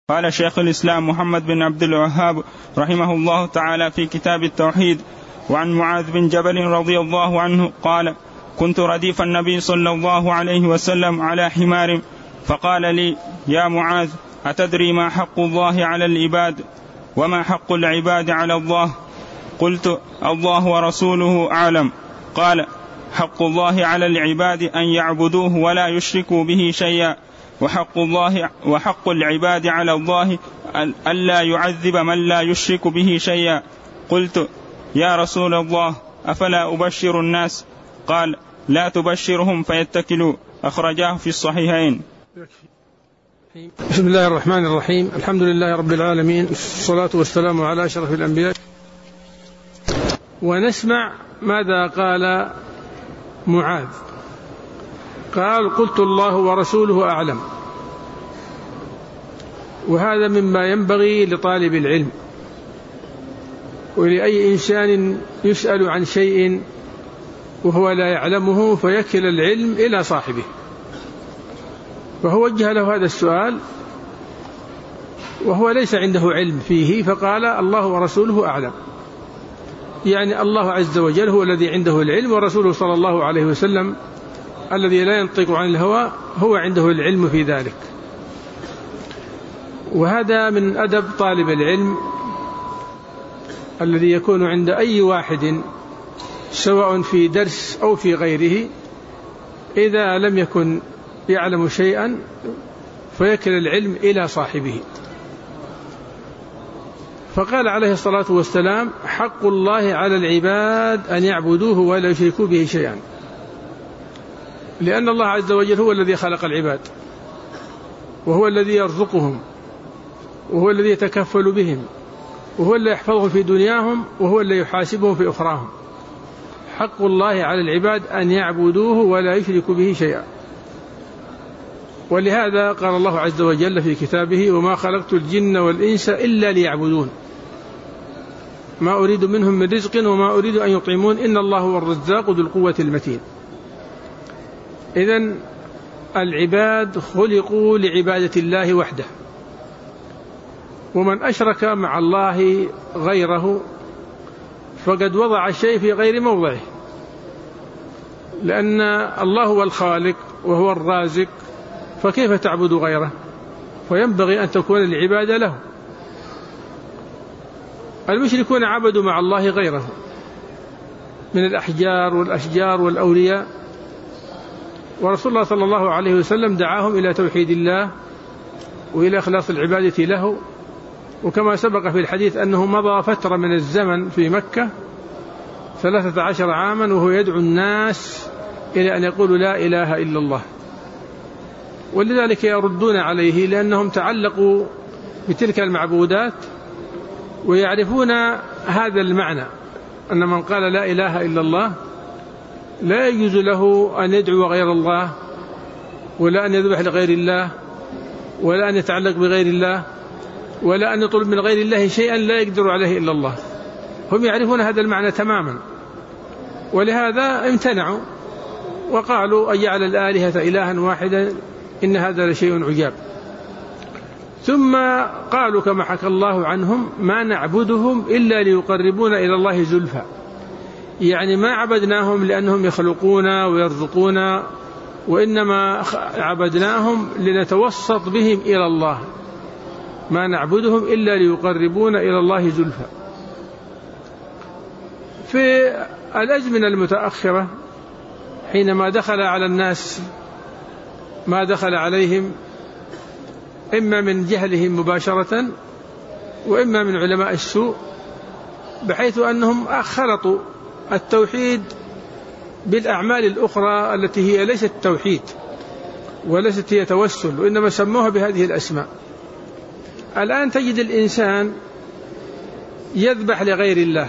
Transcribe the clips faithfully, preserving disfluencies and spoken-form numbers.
قال شيخ الإسلام محمد بن عبد الوهاب رحمه الله تعالى في كتاب التوحيد: وعن معاذ بن جبل رضي الله عنه قال: كنت رديف النبي صلى الله عليه وسلم على حمار، فقال لي: يا معاذ، أتدري ما حق الله على العباد وما حق العباد على الله؟ قلت: الله ورسوله أعلم. قال: حق الله على العباد أن يعبدوه ولا يشركوا به شيئا، وحق الله وحق العباد على الله ألا يعذب من لا يشرك به شيئا. قلت: يا رسول الله، أفلا أبشر الناس؟ قال: لا تبشرهم فيتكلوا. أخرجاه في الصحيحين. بسم الله الرحمن الرحيم. الحمد لله رب العالمين، الصلاة والسلام على أشرف الأنبياء. ونسمع ماذا قال معاذ. قال: قلت الله ورسوله أعلم. وهذا مما ينبغي لطالب العلم ولأي إنسان يسأل عن شيء وهو لا يعلمه فيكل العلم إلى صاحبه. فهو وجه له هذا السؤال وهو ليس عنده علم فيه، فقال: الله ورسوله أعلم، يعني الله عز وجل هو الذي عنده العلم، ورسوله صلى الله عليه وسلم الذي لا ينطق عن الهوى هو عنده العلم في ذلك. وهذا من أدب طالب العلم الذي يكون عند أي واحد سواء في درس أو في غيره، إذا لم يكن يعلم شيئا فيكل العلم إلى صاحبه. فقال عليه الصلاة والسلام: حق الله على العباد أن يعبدوه ولا يشركوا به شيئا، لأن الله عز وجل هو الذي خلق العباد، وهو الذي يرزقهم، وهو الذي يتكفل بهم، وهو الذي يحفظهم في دنياهم، وهو الذي يحاسبهم في أخراهم. حق الله على العباد أن يعبدوه ولا يشركوا به شيئا. ولهذا قال الله عز وجل في كتابه: وما خلقت الجن والإنس إلا ليعبدون ما أريد منهم من رزق وما أريد أن يطعمون إن الله هو الرزاق ذو القوة المتين. إذن العباد خلقوا لعبادة الله وحده، ومن أشرك مع الله غيره فقد وضع الشيء في غير موضعه، لأن الله هو الخالق وهو الرازق، فكيف تعبد غيره؟ فينبغي أن تكون العبادة له. المشركون عبدوا مع الله غيره من الأحجار والأشجار والأولياء، ورسول الله صلى الله عليه وسلم دعاهم إلى توحيد الله وإلى إخلاص العبادة له. وكما سبق في الحديث أنه مضى فترة من الزمن في مكة ثلاثة عشر عاما وهو يدعو الناس إلى أن يقولوا لا إله إلا الله، ولذلك يردون عليه لأنهم تعلقوا بتلك المعبودات ويعرفون هذا المعنى، أن من قال لا إله إلا الله لا يجوز له أن يدعو غير الله، ولا أن يذبح لغير الله، ولا أن يتعلق بغير الله، ولا أن يطلب من غير الله شيئا لا يقدر عليه إلا الله. هم يعرفون هذا المعنى تماما، ولهذا امتنعوا وقالوا: أجعل الآلهة إلها واحدا إن هذا لشيء عجاب. ثم قالوا كما حكى الله عنهم: ما نعبدهم إلا ليقربونا إلى الله زلفى، يعني ما عبدناهم لأنهم يخلقونا ويرزقونا، وإنما عبدناهم لنتوسط بهم إلى الله. ما نعبدهم إلا ليقربونا إلى الله زلفى. في الأزمنة المتأخرة حينما دخل على الناس ما دخل عليهم إما من جهلهم مباشرة وإما من علماء السوء، بحيث أنهم خلطوا التوحيد بالأعمال الأخرى التي هي ليست توحيد وليست هي توسل، وإنما سموها بهذه الأسماء. الآن تجد الإنسان يذبح لغير الله،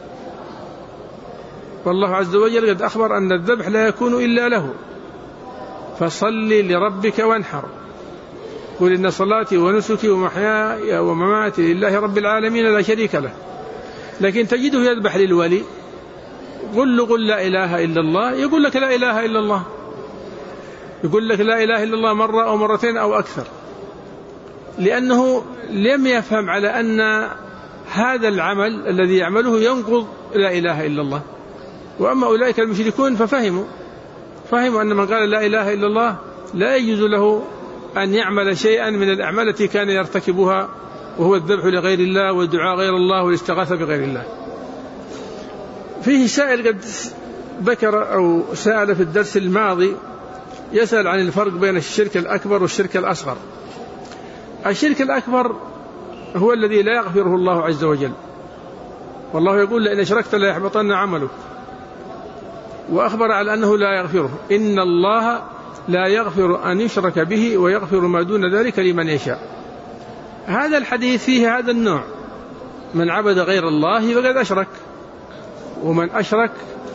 والله عز وجل قد أخبر أن الذبح لا يكون إلا له، فصل لربك وانحر، قل إن صلاتي ونسكي ومحياي ومماتي لله رب العالمين لا شريك له. لكن تجده يذبح للولي، قل له قل لا إله إلا الله، يقول لك لا إله إلا الله، يقول لك لا إله إلا الله مرة أو مرتين أو أكثر، لأنه لم يفهم على أن هذا العمل الذي يعمله ينقض لا إله إلا الله. وأما أولئك المشركون ففهموا فهموا أن من قال لا إله إلا الله لا يجوز له أن يعمل شيئا من الأعمال التي كان يرتكبها، وهو الذبح لغير الله والدعاء غير الله والاستغاثة بغير الله. فيه سائل قد ذكر أو سأل في الدرس الماضي يسأل عن الفرق بين الشرك الأكبر والشرك الأصغر. الشرك الأكبر هو الذي لا يغفره الله عز وجل، والله يقول لئن أشركت لا يحبطن عملك، وأخبر على أنه لا يغفره. إن الله لا يغفر أن يشرك به ويغفر ما دون ذلك لمن يشاء. هذا الحديث فيه هذا النوع: من عبد غير الله فقد أشرك، ومن أشرك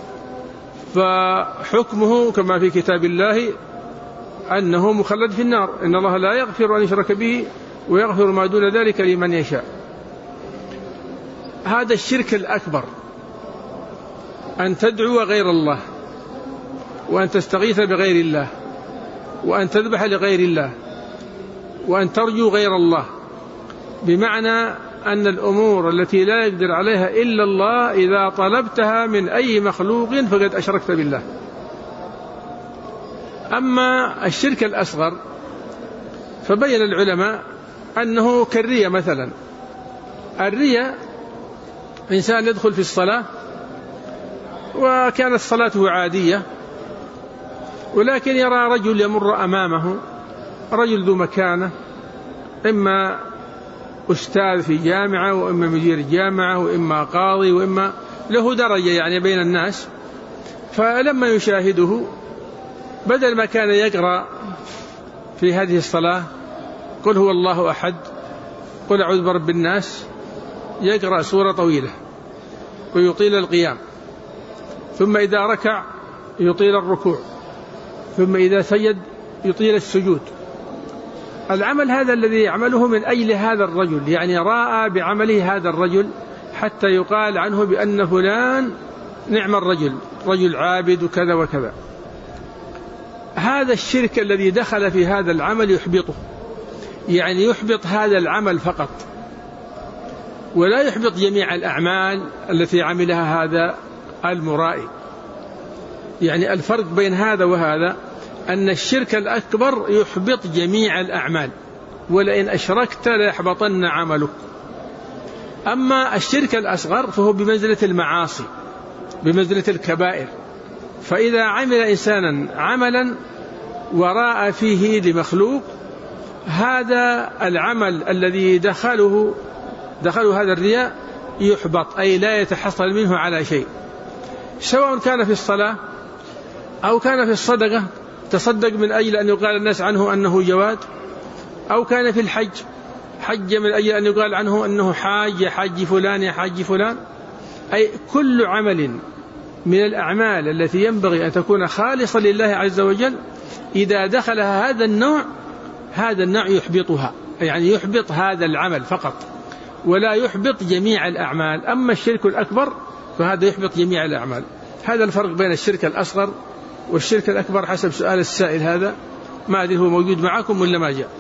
فحكمه كما في كتاب الله أنه مخلد في النار. إن الله لا يغفر أن يشرك به ويغفر ما دون ذلك لمن يشاء. هذا الشرك الأكبر، أن تدعو غير الله، وأن تستغيث بغير الله، وأن تذبح لغير الله، وأن ترجو غير الله، بمعنى أن الأمور التي لا يقدر عليها إلا الله إذا طلبتها من أي مخلوق فقد أشركت بالله. أما الشرك الأصغر فبين العلماء أنه كالرياء مثلا. الرياء إنسان يدخل في الصلاة وكانت صلاته عادية، ولكن يرى رجل يمر أمامه، رجل ذو مكانة، إما أستاذ في جامعة، وإما مدير جامعة، وإما قاضي، وإما له درجة يعني بين الناس. فلما يشاهده بدل ما كان يقرأ في هذه الصلاة قل هو الله أحد، قل أعوذ برب الناس، يقرأ سورة طويلة ويطيل القيام، ثم إذا ركع يطيل الركوع، ثم إذا سجد يطيل السجود. العمل هذا الذي يعمله من أجل هذا الرجل، يعني راى بعمله هذا الرجل حتى يقال عنه بأن فلان نعم الرجل، رجل عابد وكذا وكذا. هذا الشرك الذي دخل في هذا العمل يحبطه، يعني يحبط هذا العمل فقط، ولا يحبط جميع الأعمال التي عملها هذا المرائي. يعني الفرق بين هذا وهذا أن الشرك الأكبر يحبط جميع الأعمال، ولئن أشركت ليحبطن عملك. أما الشرك الأصغر فهو بمنزلة المعاصي، بمنزلة الكبائر. فإذا عمل إنسانا عملا وراء فيه لمخلوق، هذا العمل الذي دخله دخله هذا الرياء يحبط، أي لا يتحصل منه على شيء، سواء كان في الصلاة أو كان في الصدقة، تصدق من أجل أن يقال الناس عنه أنه جواد، أو كان في الحج، حج من أجل أن يقال عنه أنه حاج، يا حاج فلان يا حاج فلان. أي كل عمل من الأعمال التي ينبغي أن تكون خالصة لله عز وجل إذا دخلها هذا النوع، هذا النوع يحبطها، يعني يحبط هذا العمل فقط ولا يحبط جميع الأعمال. أما الشرك الأكبر فهذا يحبط جميع الأعمال. هذا الفرق بين الشرك الأصغر والشرك الأكبر حسب سؤال السائل هذا. ما أدري هو موجود معكم ولا ما جاء.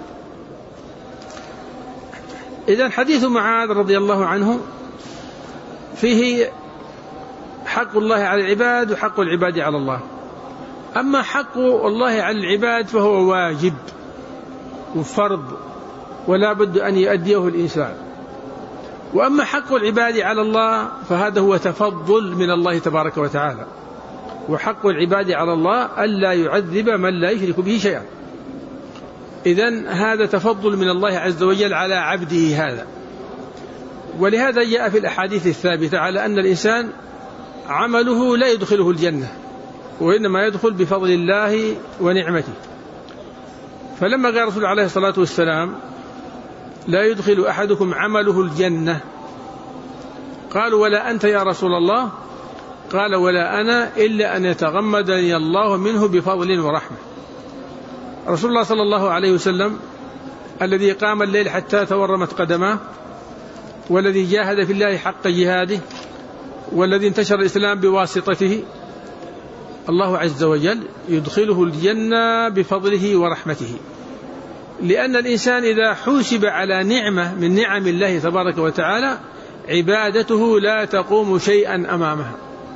إذن حديث معاذ رضي الله عنه فيه حق الله على العباد وحق العباد على الله. أما حق الله على العباد فهو واجب وفرض ولا بد أن يؤديه الإنسان. وأما حق العباد على الله فهذا هو تفضل من الله تبارك وتعالى. وحق العباد على الله ألا يعذب من لا يشرك به شيئا. إذن هذا تفضل من الله عز وجل على عبده هذا. ولهذا جاء في الأحاديث الثابتة على أن الإنسان عمله لا يدخله الجنة، وإنما يدخل بفضل الله ونعمته. فلما قال رسول عليه الصلاة والسلام لا يدخل أحدكم عمله الجنة، قالوا ولا أنت يا رسول الله؟ قال ولا أنا إلا أن يتغمدني الله منه بفضل ورحمة. رسول الله صلى الله عليه وسلم الذي قام الليل حتى تورمت قدماه، والذي جاهد في الله حق جهاده، والذي انتشر الإسلام بواسطته، الله عز وجل يدخله الجنة بفضله ورحمته. لأن الإنسان إذا حوسب على نعمة من نعم الله تبارك وتعالى عبادته لا تقوم شيئا أمامها.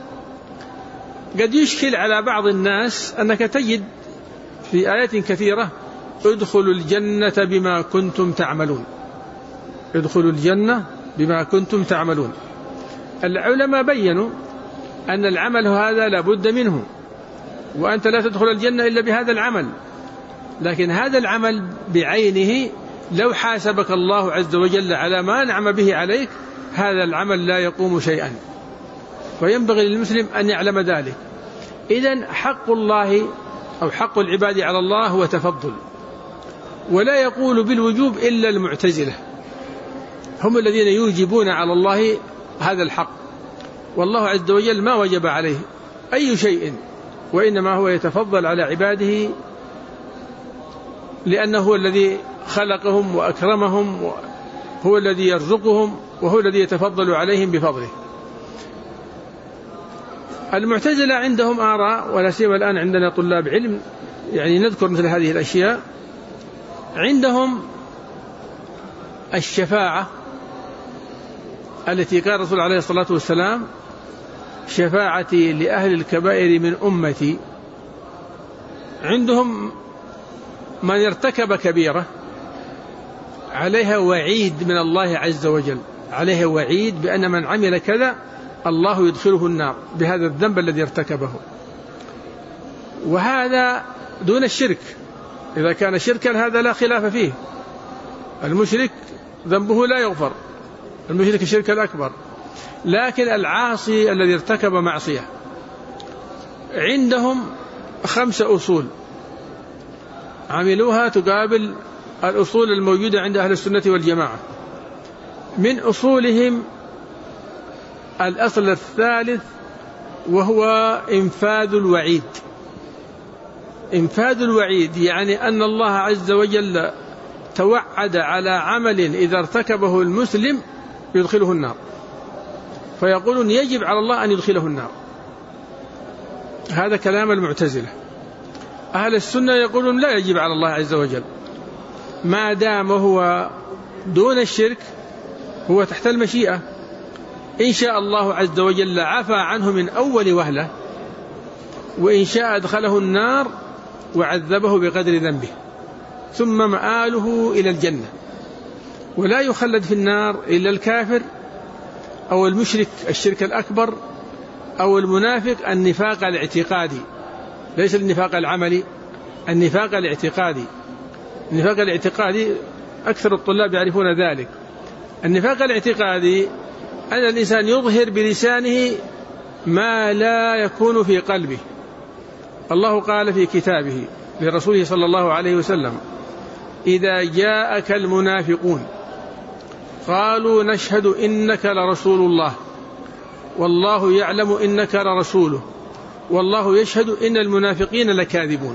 قد يشكل على بعض الناس أنك تجد في آيات كثيرة ادخلوا الجنة بما كنتم تعملون، ادخلوا الجنة بما كنتم تعملون. العلماء بيّنوا أن العمل هذا لابد منه، وأنت لا تدخل الجنة إلا بهذا العمل، لكن هذا العمل بعينه لو حاسبك الله عز وجل على ما نعم به عليك هذا العمل لا يقوم شيئا، وينبغي للمسلم أن يعلم ذلك. إذن حق الله أو حق العباد على الله هو تفضل، ولا يقول بالوجوب إلا المعتزلة، هم الذين يوجبون على الله هذا الحق، والله عز وجل ما وجب عليه أي شيء، وإنما هو يتفضل على عباده لأنه هو الذي خلقهم وأكرمهم، هو الذي يرزقهم، وهو الذي يتفضل عليهم بفضله. المعتزلة عندهم آراء، ولا سيما الآن عندنا طلاب علم يعني نذكر مثل هذه الأشياء. عندهم الشفاعة التي قال الرسول عليه الصلاة والسلام شفاعتي لأهل الكبائر من أمتي. عندهم من ارتكب كبيرة عليها وعيد من الله عز وجل، عليها وعيد بأن من عمل كذا الله يدخله النار بهذا الذنب الذي ارتكبه، وهذا دون الشرك. إذا كان شركا هذا لا خلاف فيه، المشرك ذنبه لا يغفر، المشرك الشرك الأكبر. لكن العاصي الذي ارتكب معصية عندهم خمسة أصول عملوها تقابل الأصول الموجودة عند أهل السنة والجماعة. من أصولهم الأصل الثالث وهو إنفاذ الوعيد. إنفاذ الوعيد يعني أن الله عز وجل توعد على عمل إذا ارتكبه المسلم يدخله النار، فيقولون يجب على الله أن يدخله النار. هذا كلام المعتزلة. أهل السنة يقولون لا يجب على الله عز وجل ما دام هو دون الشرك، هو تحت المشيئة، إن شاء الله عز وجل عفى عنه من أول وهلة، وإن شاء أدخله النار وعذبه بقدر ذنبه، ثم مآله إلى الجنة. ولا يخلد في النار إلا الكافر أو المشرك الشرك الأكبر أو المنافق النفاق الاعتقادي، ليس النفاق العملي، النفاق الاعتقادي. النفاق الاعتقادي أكثر الطلاب يعرفون ذلك. النفاق الاعتقادي أن الإنسان يظهر بلسانه ما لا يكون في قلبه. الله قال في كتابه لرسوله صلى الله عليه وسلم إذا جاءك المنافقون قالوا نشهد إنك لرسول الله والله يعلم إنك لرسوله والله يشهد إن المنافقين لكاذبون.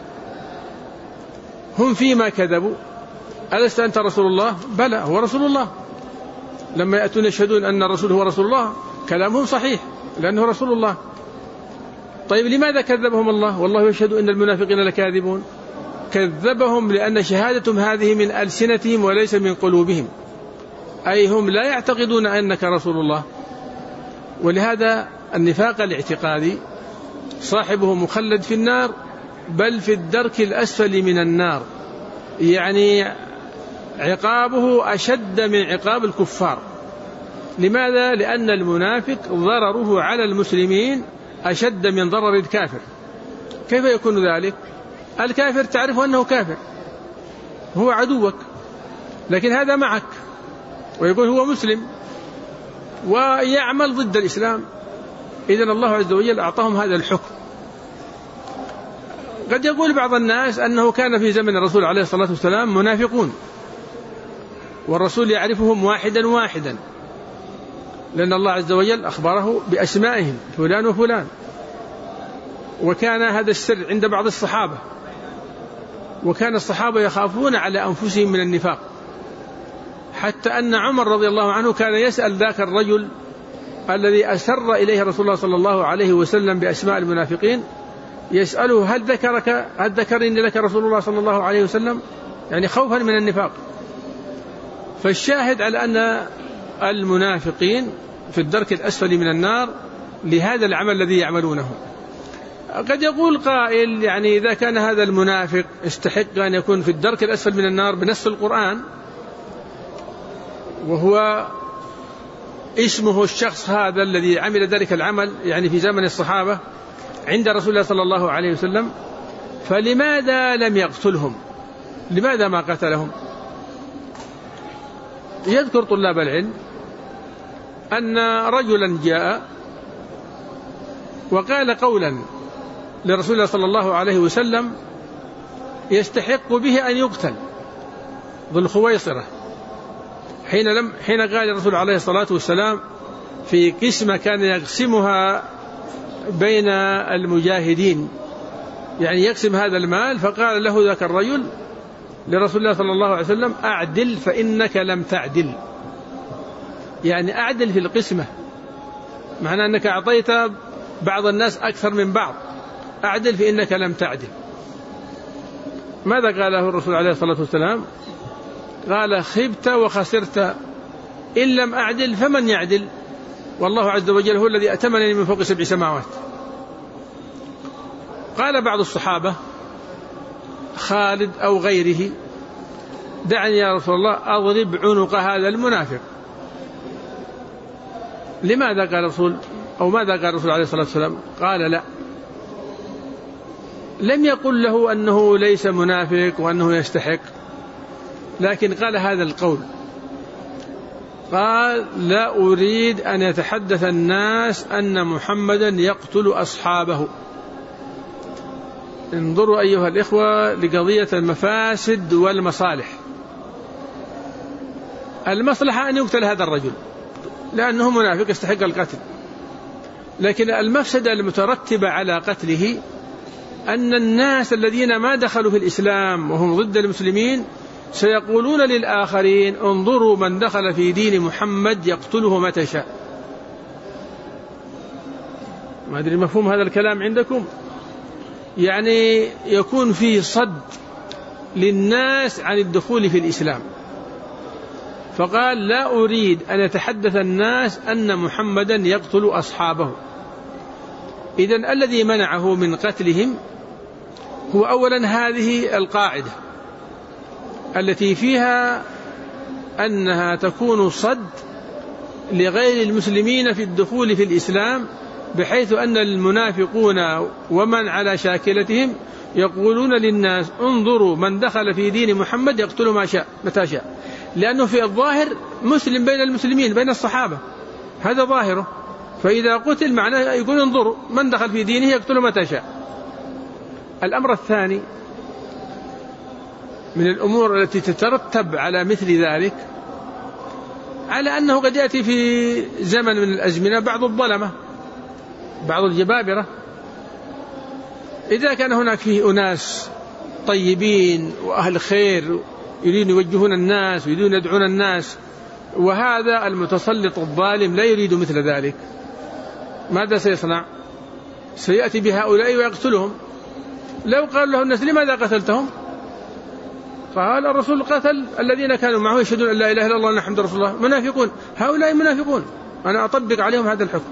هم فيما كذبوا ألست أنت رسول الله؟ بلى هو رسول الله. لما يأتون يشهدون أن الرسول هو رسول الله كلامهم صحيح لأنه رسول الله. طيب لماذا كذبهم الله والله يشهد إن المنافقين لكاذبون؟ كذبهم لأن شهادتهم هذه من ألسنتهم وليس من قلوبهم، أي هم لا يعتقدون أنك رسول الله. ولهذا النفاق الاعتقادي صاحبه مخلد في النار، بل في الدرك الأسفل من النار، يعني عقابه أشد من عقاب الكفار. لماذا؟ لأن المنافق ضرره على المسلمين أشد من ضرر الكافر. كيف يكون ذلك؟ الكافر تعرف أنه كافر، هو عدوك، لكن هذا معك ويقول هو مسلم ويعمل ضد الإسلام. إذن الله عز وجل أعطاهم هذا الحكم. قد يقول بعض الناس أنه كان في زمن الرسول عليه الصلاة والسلام منافقون والرسول يعرفهم واحدا واحدا، لأن الله عز وجل أخبره بأسمائهم فلان وفلان. وكان هذا السر عند بعض الصحابة، وكان الصحابة يخافون على أنفسهم من النفاق، حتى أن عمر رضي الله عنه كان يسأل ذاك الرجل الذي أسر إليه رسول الله صلى الله عليه وسلم بأسماء المنافقين، يسأله هل ذكرك هل ذكرني لك رسول الله صلى الله عليه وسلم؟ يعني خوفا من النفاق. فالشاهد على أن المنافقين في الدرك الأسفل من النار لهذا العمل الذي يعملونه. قد يقول قائل يعني إذا كان هذا المنافق استحق أن يكون في الدرك الأسفل من النار بنص القرآن، وهو اسمه الشخص هذا الذي عمل ذلك العمل يعني في زمن الصحابة عند رسول الله صلى الله عليه وسلم، فلماذا لم يقتلهم؟ لماذا ما قتلهم؟ يذكر طلاب العلم أن رجلا جاء وقال قولا لرسول الله صلى الله عليه وسلم يستحق به أن يقتل، ذو الخويصرة، حين لم حين قال الرسول عليه الصلاة والسلام في قسمة كان يقسمها بين المجاهدين، يعني يقسم هذا المال، فقال له ذاك الرجل لرسول الله صلى الله عليه وسلم أعدل فإنك لم تعدل، يعني أعدل في القسمة، معنى أنك أعطيت بعض الناس أكثر من بعض، أعدل فإنك لم تعدل. ماذا قاله الرسول عليه الصلاة والسلام؟ قال خبت وخسرت، إن لم أعدل فمن يعدل؟ والله عز وجل هو الذي أتمنني من فوق سبع سماوات. قال بعض الصحابة خالد أو غيره دعني يا رسول الله أضرب عنق هذا المنافق. لماذا قال الرسول أو ماذا قال الرسول عليه الصلاة والسلام؟ قال لا، لم يقل له أنه ليس منافق وأنه يستحق، لكن قال هذا القول، قال لا أريد أن يتحدث الناس أن محمدا يقتل أصحابه. انظروا أيها الإخوة لقضية المفاسد والمصالح. المصلحة أن يقتل هذا الرجل لأنه منافق يستحق القتل، لكن المفسدة المترتبة على قتله أن الناس الذين ما دخلوا في الإسلام وهم ضد المسلمين سيقولون للآخرين انظروا من دخل في دين محمد يقتله متى شاء. ما أدري مفهوم هذا الكلام عندكم؟ يعني يكون فيه صد للناس عن الدخول في الإسلام. فقال لا أريد أن يتحدث الناس أن محمدا يقتل أصحابه. إذن الذي منعه من قتلهم هو أولا هذه القاعدة التي فيها أنها تكون صد لغير المسلمين في الدخول في الإسلام، بحيث أن المنافقون ومن على شاكلتهم يقولون للناس انظروا من دخل في دين محمد يقتل ما شاء متى شاء، لأنه في الظاهر مسلم بين المسلمين بين الصحابة، هذا ظاهره، فإذا قتل معناه يقول انظروا من دخل في دينه يقتل متى شاء. الأمر الثاني من الأمور التي تترتب على مثل ذلك، على أنه قد يأتي في زمن من الأزمنة بعض الظلمة بعض الجبابرة، إذا كان هناك فيه أناس طيبين وأهل خير يريدون يوجهون الناس ويريدون يدعون الناس، وهذا المتسلط الظالم لا يريد مثل ذلك، ماذا سيصنع؟ سيأتي بهؤلاء ويقتلهم. لو قال له الناس لماذا قتلتهم؟ قال الرسول قتل الذين كانوا معه يشهدون أن لا إله إلا الله وأن محمدا رسول الله، منافقون، هؤلاء منافقون، أنا أطبق عليهم هذا الحكم.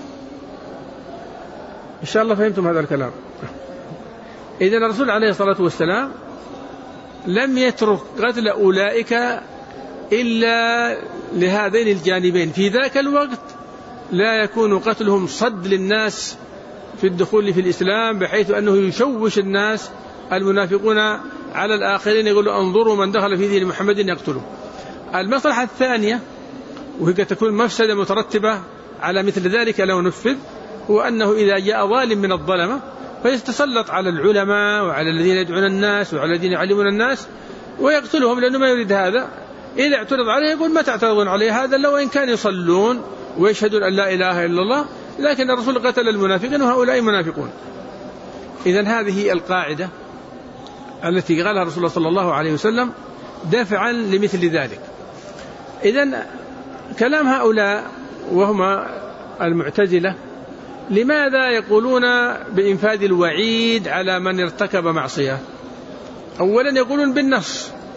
إن شاء الله فهمتم هذا الكلام. إذن الرسول عليه الصلاة والسلام لم يترك قتل أولئك إلا لهذين الجانبين. في ذاك الوقت لا يكون قتلهم صد للناس في الدخول في الإسلام، بحيث أنه يشوش الناس المنافقون على الآخرين يقولوا انظروا من دخل في دين محمد يقتله. المصلحة الثانية وهي تكون مفسدة مترتبة على مثل ذلك لو نفذ، هو أنه إذا جاء ظالم من الظلمة فيتسلط على العلماء وعلى الذين يدعون الناس وعلى الذين يعلمون الناس ويقتلهم، لأنه ما يريد هذا. إذا اعترض عليه يقول ما تعترضون عليه هذا لو إن كان يصلون ويشهدون أن لا إله إلا الله، لكن الرسول قتل المنافقين وهؤلاء منافقون. إذن هذه القاعدة التي قالها رسول الله صلى الله عليه وسلم دافعا لمثل ذلك. إذن كلام هؤلاء وهم المعتزلة لماذا يقولون بإنفاذ الوعيد على من ارتكب معصية؟ أولا يقولون بالنص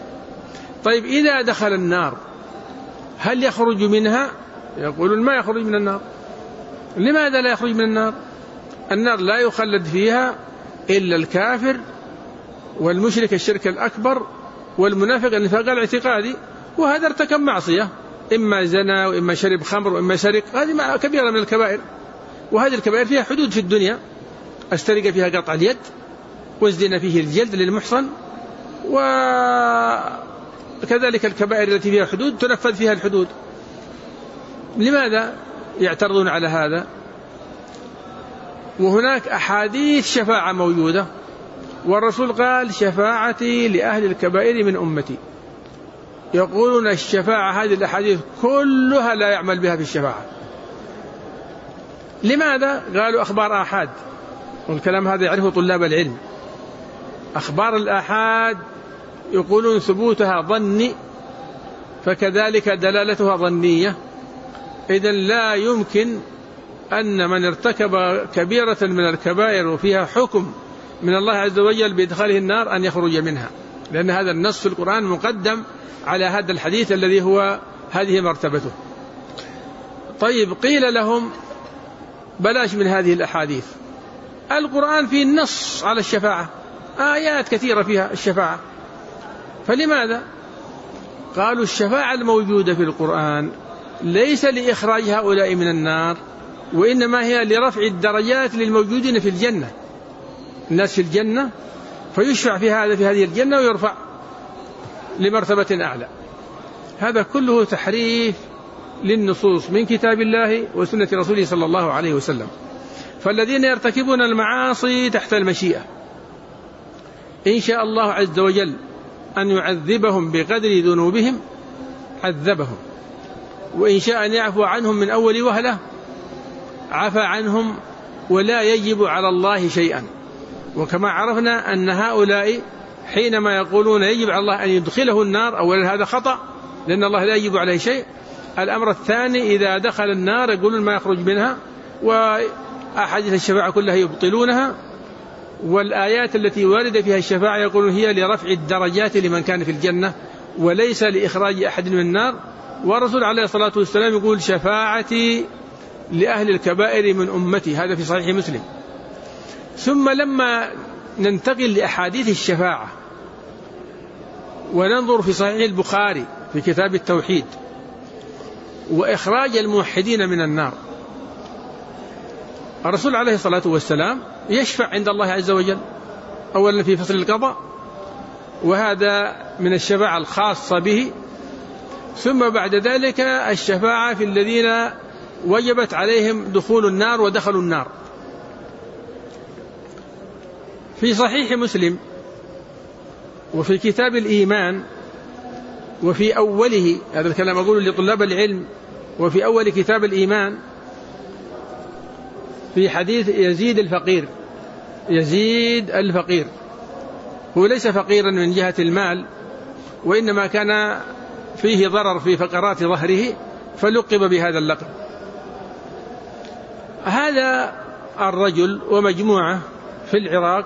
طيب إذا دخل النار هل يخرج منها؟ يقولون ما يخرج من النار. لماذا لا يخرج من النار؟ النار لا يخلد فيها إلا الكافر والمشرك الشرك الأكبر والمنافق النفاق الاعتقادي، وهذا ارتكب معصية، إما زنا وإما شرب خمر وإما سرق، هذه كبيرة من الكبائر، وهذه الكبائر فيها حدود في الدنيا، السرقة فيها قطع اليد، والزنا فيه الجلد للمحصن، وكذلك الكبائر التي فيها حدود تنفذ فيها الحدود. لماذا يعترضون على هذا؟ وهناك أحاديث شفاعة موجودة، والرسول قال شفاعتي لأهل الكبائر من أمتي. يقولون الشفاعة هذه الأحاديث كلها لا يعمل بها في الشفاعة. لماذا؟ قالوا أخبار آحاد، والكلام هذا يعرفه طلاب العلم. أخبار الآحاد يقولون ثبوتها ظني، فكذلك دلالتها ظنية، إذن لا يمكن أن من ارتكب كبيرة من الكبائر وفيها حكم من الله عز وجل بإدخاله النار أن يخرج منها، لأن هذا النص في القرآن مقدم على هذا الحديث الذي هو هذه مرتبته. طيب قيل لهم بلاش من هذه الأحاديث، القرآن فيه النص على الشفاعة، آيات كثيرة فيها الشفاعة، فلماذا؟ قالوا الشفاعة الموجودة في القرآن ليس لإخراج هؤلاء من النار، وإنما هي لرفع الدرجات للموجودين في الجنة، الناس في الجنة فيشفع في هذا في هذه الجنة ويرفع لمرتبة أعلى. هذا كله تحريف للنصوص من كتاب الله وسنة رسوله صلى الله عليه وسلم. فالذين يرتكبون المعاصي تحت المشيئة إن شاء الله عز وجل أن يعذبهم بقدر ذنوبهم عذبهم، وإن شاء أن يعفو عنهم من أول وهلة عفى عنهم، ولا يجب على الله شيئا. وكما عرفنا أن هؤلاء حينما يقولون يجب على الله أن يدخله النار، أولا هذا خطأ، لأن الله لا يجب عليه شيء. الأمر الثاني إذا دخل النار يقولون ما يخرج منها، وأحاديث الشفاعة كلها يبطلونها، والآيات التي وارد فيها الشفاعة يقولون هي لرفع الدرجات لمن كان في الجنة وليس لإخراج أحد من النار. والرسول عليه الصلاة والسلام يقول شفاعتي لأهل الكبائر من أمتي، هذا في صحيح مسلم. ثم لما ننتقل لأحاديث الشفاعة وننظر في صحيح البخاري في كتاب التوحيد وإخراج الموحدين من النار، الرسول عليه الصلاة والسلام يشفع عند الله عز وجل أولا في فصل القضاء، وهذا من الشفاعة الخاصة به، ثم بعد ذلك الشفاعة في الذين وجبت عليهم دخول النار ودخلوا النار. في صحيح مسلم وفي كتاب الإيمان وفي أوله، هذا الكلام أقول لطلاب العلم، وفي أول كتاب الإيمان في حديث يزيد الفقير. يزيد الفقير هو ليس فقيرا من جهة المال، وإنما كان فيه ضرر في فقرات ظهره فلقب بهذا اللقب. هذا الرجل ومجموعة في العراق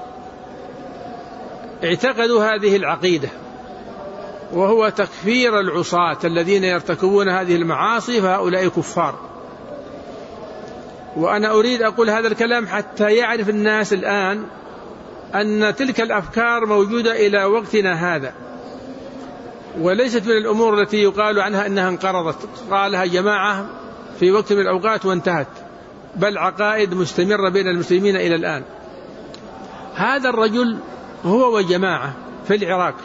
اعتقدوا هذه العقيدة، وهو تكفير العصاة الذين يرتكبون هذه المعاصي، فهؤلاء كفار. وأنا أريد أقول هذا الكلام حتى يعرف الناس الآن أن تلك الأفكار موجودة إلى وقتنا هذا، وليست من الأمور التي يقال عنها أنها انقرضت، قالها جماعة في وقت من الأوقات وانتهت، بل عقائد مستمرة بين المسلمين إلى الآن. هذا الرجل هو وجماعة في العراق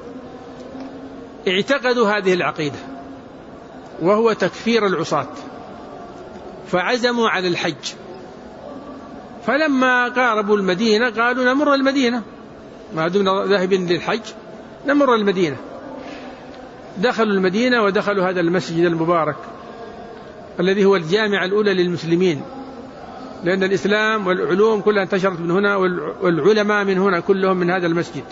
اعتقدوا هذه العقيدة، وهو تكفير العصاة، فعزموا على الحج. فلما قاربوا المدينة قالوا نمر المدينة، ما دمنا ذاهبين للحج نمر المدينة. دخلوا المدينة ودخلوا هذا المسجد المبارك الذي هو الجامعة الأولى للمسلمين، لأن الإسلام والعلوم كلها انتشرت من هنا، والعلماء من هنا كلهم من هذا المسجد.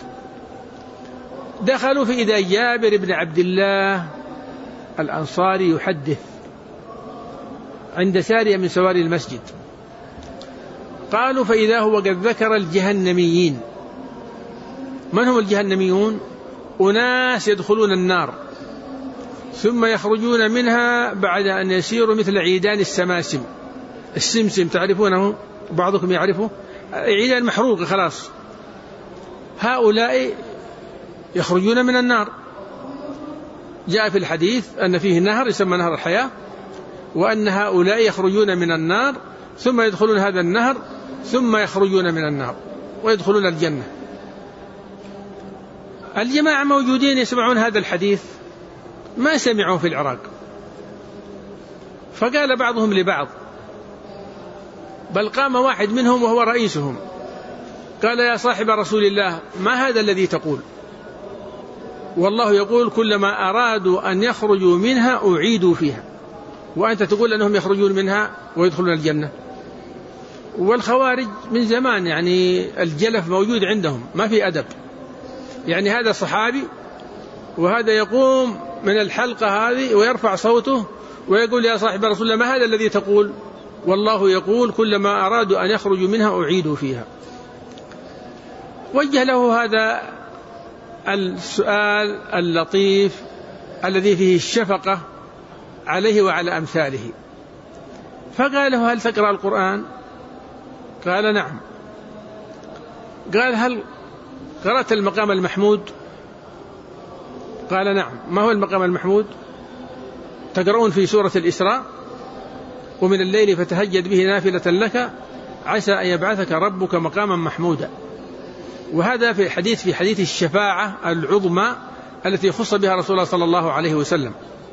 دخلوا فإذا جابر بن عبد الله الأنصاري يحدث عند سارية من سواري المسجد. قالوا فإذا هو قد ذكر الجهنميين. من هم الجهنميون؟ أناس يدخلون النار ثم يخرجون منها بعد أن يسيروا مثل عيدان السماسم. السمسم تعرفونه، بعضكم يعرفه، عيدان محروقة خلاص. هؤلاء يخرجون من النار. جاء في الحديث أن فيه نهر يسمى نهر الحياة، وأن هؤلاء يخرجون من النار ثم يدخلون هذا النهر ثم يخرجون من النار ويدخلون الجنة. الجماعة موجودين يسمعون هذا الحديث، ما سمعوا في العراق، فقال بعضهم لبعض، بل قام واحد منهم وهو رئيسهم قال: يا صاحب رسول الله، ما هذا الذي تقول؟ والله يقول: كلما أرادوا أن يخرجوا منها أعيدوا فيها، وأنت تقول أنهم يخرجون منها ويدخلون الجنة. والخوارج من زمان يعني الجلف موجود عندهم، ما في أدب. يعني هذا صحابي وهذا يقوم من الحلقة هذه ويرفع صوته ويقول: يا صاحب رسول الله، ما هذا الذي تقول؟ والله يقول: كلما أرادوا أن يخرجوا منها أعيدوا فيها. وجه له هذا السؤال اللطيف الذي فيه الشفقة عليه وعلى أمثاله، فقال له: هل تقرأ القرآن؟ قال: نعم. قال: هل قرأت المقام المحمود؟ قال: نعم. ما هو المقام المحمود؟ تقرؤون في سورة الإسراء: ومن الليل فتهجد به نافلة لك عسى أن يبعثك ربك مقاما محمودا. وهذا في حديث في حديث الشفاعة العظمى التي خص بها رسول الله صلى الله عليه وسلم.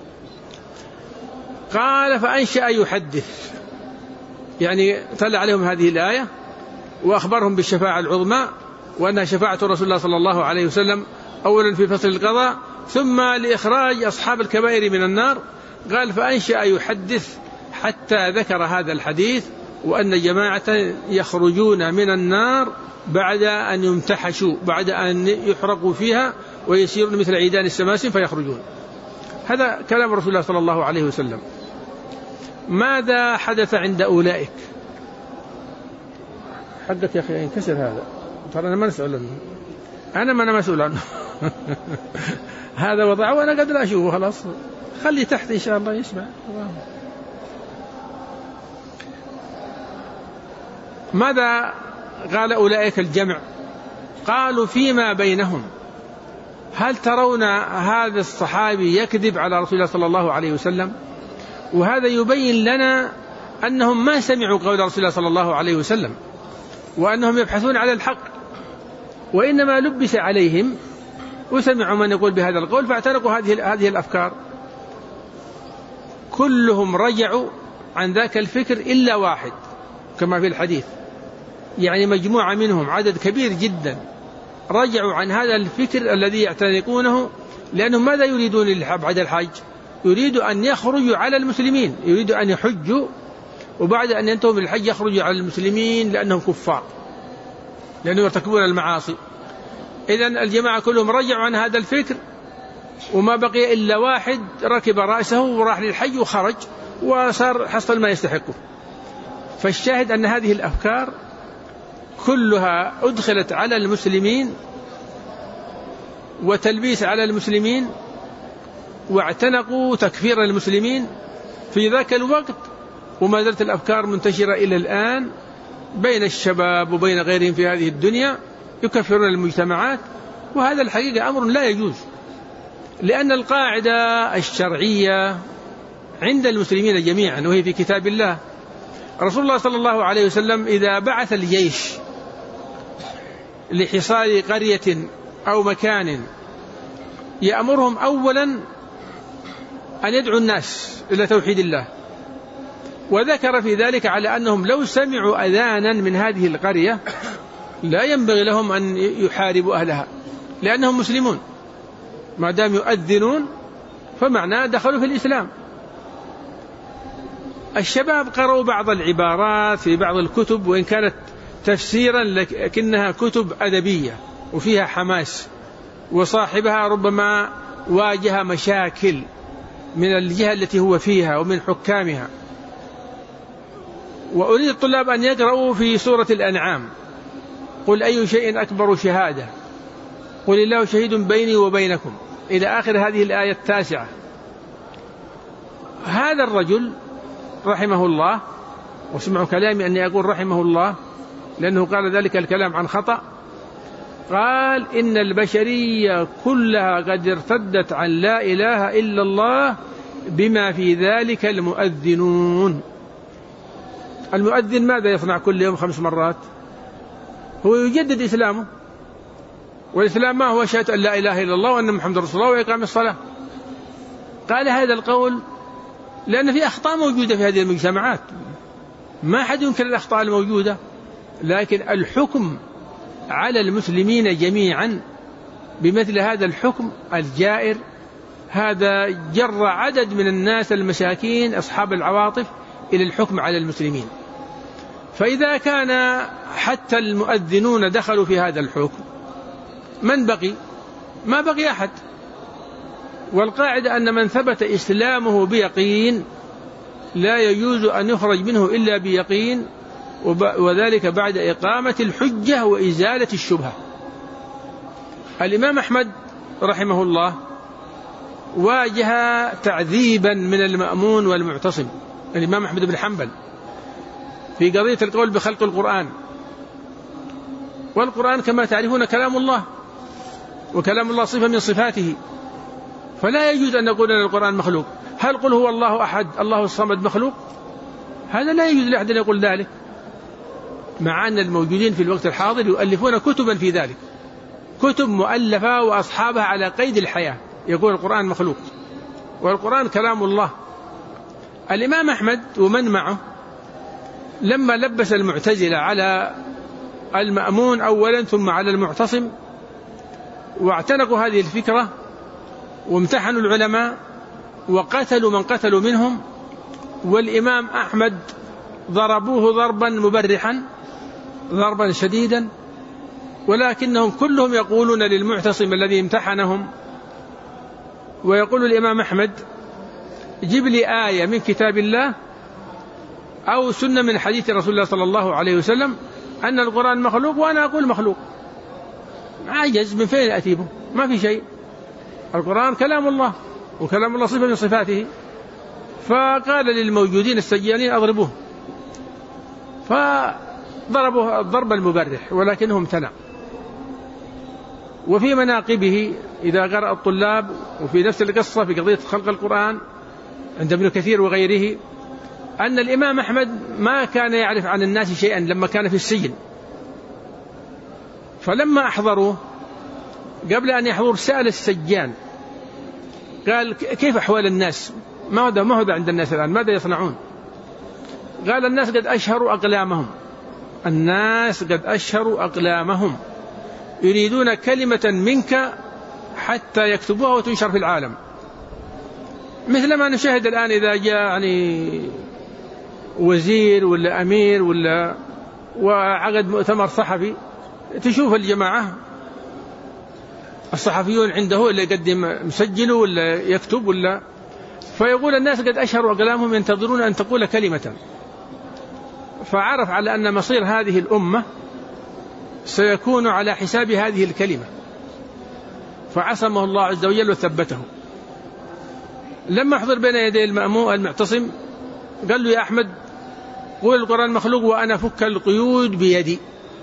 قال: فأنشأ يحدث، يعني تلا عليهم هذه الآية وأخبرهم بالشفاعة العظمى وأنها شفاعة رسول الله صلى الله عليه وسلم، أولا في فصل القضاء ثم لإخراج أصحاب الكبائر من النار. قال: فأنشأ يحدث حتى ذكر هذا الحديث، وأن جماعة يخرجون من النار بعد أن يمتحشوا، بعد أن يحرقوا فيها ويسيرون مثل عيدان السماسم فيخرجون. هذا كلام رسول الله صلى الله عليه وسلم. ماذا حدث عند أولئك؟ حقك يا أخي ينكسر هذا، ترى أنا ما مسؤول عنه، أنا ما أنا مسؤول عنه. هذا وضعه وأنا قد لا أشوفه، خلاص خلي تحت إن شاء الله يسمع. ماذا قال أولئك الجمع؟ قالوا: فيما بينهم، هل ترون هذا الصحابي يكذب على رسول الله صلى الله عليه وسلم؟ وهذا يبين لنا أنهم ما سمعوا قول رسول الله صلى الله عليه وسلم، وأنهم يبحثون على الحق، وإنما لبس عليهم وسمعوا من يقول بهذا القول فاعتنقوا هذه هذه الأفكار. كلهم رجعوا عن ذاك الفكر إلا واحد كما في الحديث، يعني مجموعة منهم عدد كبير جدا رجعوا عن هذا الفكر الذي يعتنقونه، لأنهم ماذا يريدون بعد الحج؟ يريدوا أن يخرجوا على المسلمين، يريدوا أن يحجوا وبعد أن ينتهوا من الحج يخرجوا على المسلمين لأنهم كفار، لأنهم يرتكبون المعاصي. إذن الجماعة كلهم رجعوا عن هذا الفكر، وما بقي إلا واحد ركب رأسه وراح للحج وخرج وصار حصل ما يستحقه. فالشاهد أن هذه الأفكار كلها أدخلت على المسلمين وتلبيس على المسلمين، واعتنقوا تكفير المسلمين في ذاك الوقت، وما زالت الأفكار منتشرة إلى الآن بين الشباب وبين غيرهم في هذه الدنيا، يكفرون المجتمعات. وهذا الحقيقة أمر لا يجوز، لأن القاعدة الشرعية عند المسلمين جميعا وهي في كتاب الله. رسول الله صلى الله عليه وسلم إذا بعث الجيش لحصار قرية أو مكان يأمرهم أولا أن يدعوا الناس إلى توحيد الله، وذكر في ذلك على أنهم لو سمعوا أذانا من هذه القرية لا ينبغي لهم أن يحاربوا أهلها، لأنهم مسلمون، ما دام يؤذنون فمعناه دخلوا في الإسلام. الشباب قرأوا بعض العبارات في بعض الكتب، وإن كانت تفسيرا لكنها كتب أدبية وفيها حماس، وصاحبها ربما واجه مشاكل من الجهة التي هو فيها ومن حكامها. وأريد الطلاب أن يقرأوا في سورة الأنعام: قل أي شيء أكبر شهادة قل الله شهيد بيني وبينكم إلى آخر هذه الآية التاسعة. هذا الرجل رحمه الله، واسمعوا كلامي أني أقول رحمه الله لأنه قال ذلك الكلام عن خطأ، قال إن البشرية كلها قد ارتدت عن لا إله إلا الله بما في ذلك المؤذنون. المؤذن ماذا يصنع كل يوم خمس مرات؟ هو يجدد إسلامه، والإسلام ما هو شهادة أن لا إله إلا الله وأن محمد رسول الله وإقام الصلاة. قال هذا القول لأن في أخطاء موجودة في هذه المجتمعات، ما حد ينكر الأخطاء الموجودة، لكن الحكم على المسلمين جميعا بمثل هذا الحكم الجائر هذا جر عدد من الناس المساكين أصحاب العواطف إلى الحكم على المسلمين. فإذا كان حتى المؤذنون دخلوا في هذا الحكم، من بقي؟ ما بقي أحد. والقاعدة أن من ثبت إسلامه بيقين لا يجوز أن يخرج منه إلا بيقين، وذلك بعد إقامة الحجة وإزالة الشبهة. الإمام أحمد رحمه الله واجه تعذيبا من المأمون والمعتصم، الإمام أحمد بن حنبل، في قضية القول بخلق القرآن. والقرآن كما تعرفون كلام الله، وكلام الله صفة من صفاته، فلا يجوز أن نقول أن القرآن مخلوق. هل قل هو الله أحد الله الصمد مخلوق؟ هذا لا يجوز لأحد أن يقول ذلك، مع أن الموجودين في الوقت الحاضر يؤلفون كتبا في ذلك، كتب مؤلفة وأصحابها على قيد الحياة يقول القرآن مخلوق، والقرآن كلام الله. الإمام أحمد ومن معه لما لبس المعتزلة على المأمون أولا ثم على المعتصم، واعتنقوا هذه الفكرة وامتحنوا العلماء وقتلوا من قتلوا منهم، والإمام أحمد ضربوه ضربا مبرحا ضربا شديدا، ولكنهم كلهم يقولون للمعتصم الذي امتحنهم، ويقول الإمام أحمد جيب لي آية من كتاب الله أو سنة من حديث رسول الله صلى الله عليه وسلم أن القرآن مخلوق وأنا أقول مخلوق. عاجز، من فين أتيبه؟ ما في شيء، القرآن كلام الله وكلام الله صفة من صفاته. فقال للموجودين السجانين أضربوه، فضربوه الضرب المبرح، ولكنه امتنع. وفي مناقبه إذا قرأ الطلاب وفي نفس القصة في قضية خلق القرآن عند ابن كثير وغيره أن الإمام أحمد ما كان يعرف عن الناس شيئا لما كان في السجن، فلما أحضروه قبل أن يحضر سأل السجان قال كيف أحوال الناس؟ ما هو ما هو عند الناس الآن، ماذا يصنعون؟ قال الناس قد أشهروا أقلامهم، الناس قد أشهروا أقلامهم يريدون كلمة منك حتى يكتبوها وتنشر في العالم، مثل ما نشاهد الآن إذا جاء يعني وزير ولا أمير ولا وعقد مؤتمر صحفي، تشوف الجماعة الصحفيون عنده اللي يقدم مسجله ولا يكتب ولا، فيقول الناس قد أشهروا أقلامهم ينتظرون أن تقول كلمة. فعرف على أن مصير هذه الأمة سيكون على حساب هذه الكلمة، فعصمه الله عز وجل وثبته. لما حضر بين يدي المأمون المعتصم قال له يا أحمد قول القرآن مخلوق وأنا فك القيود بيدي.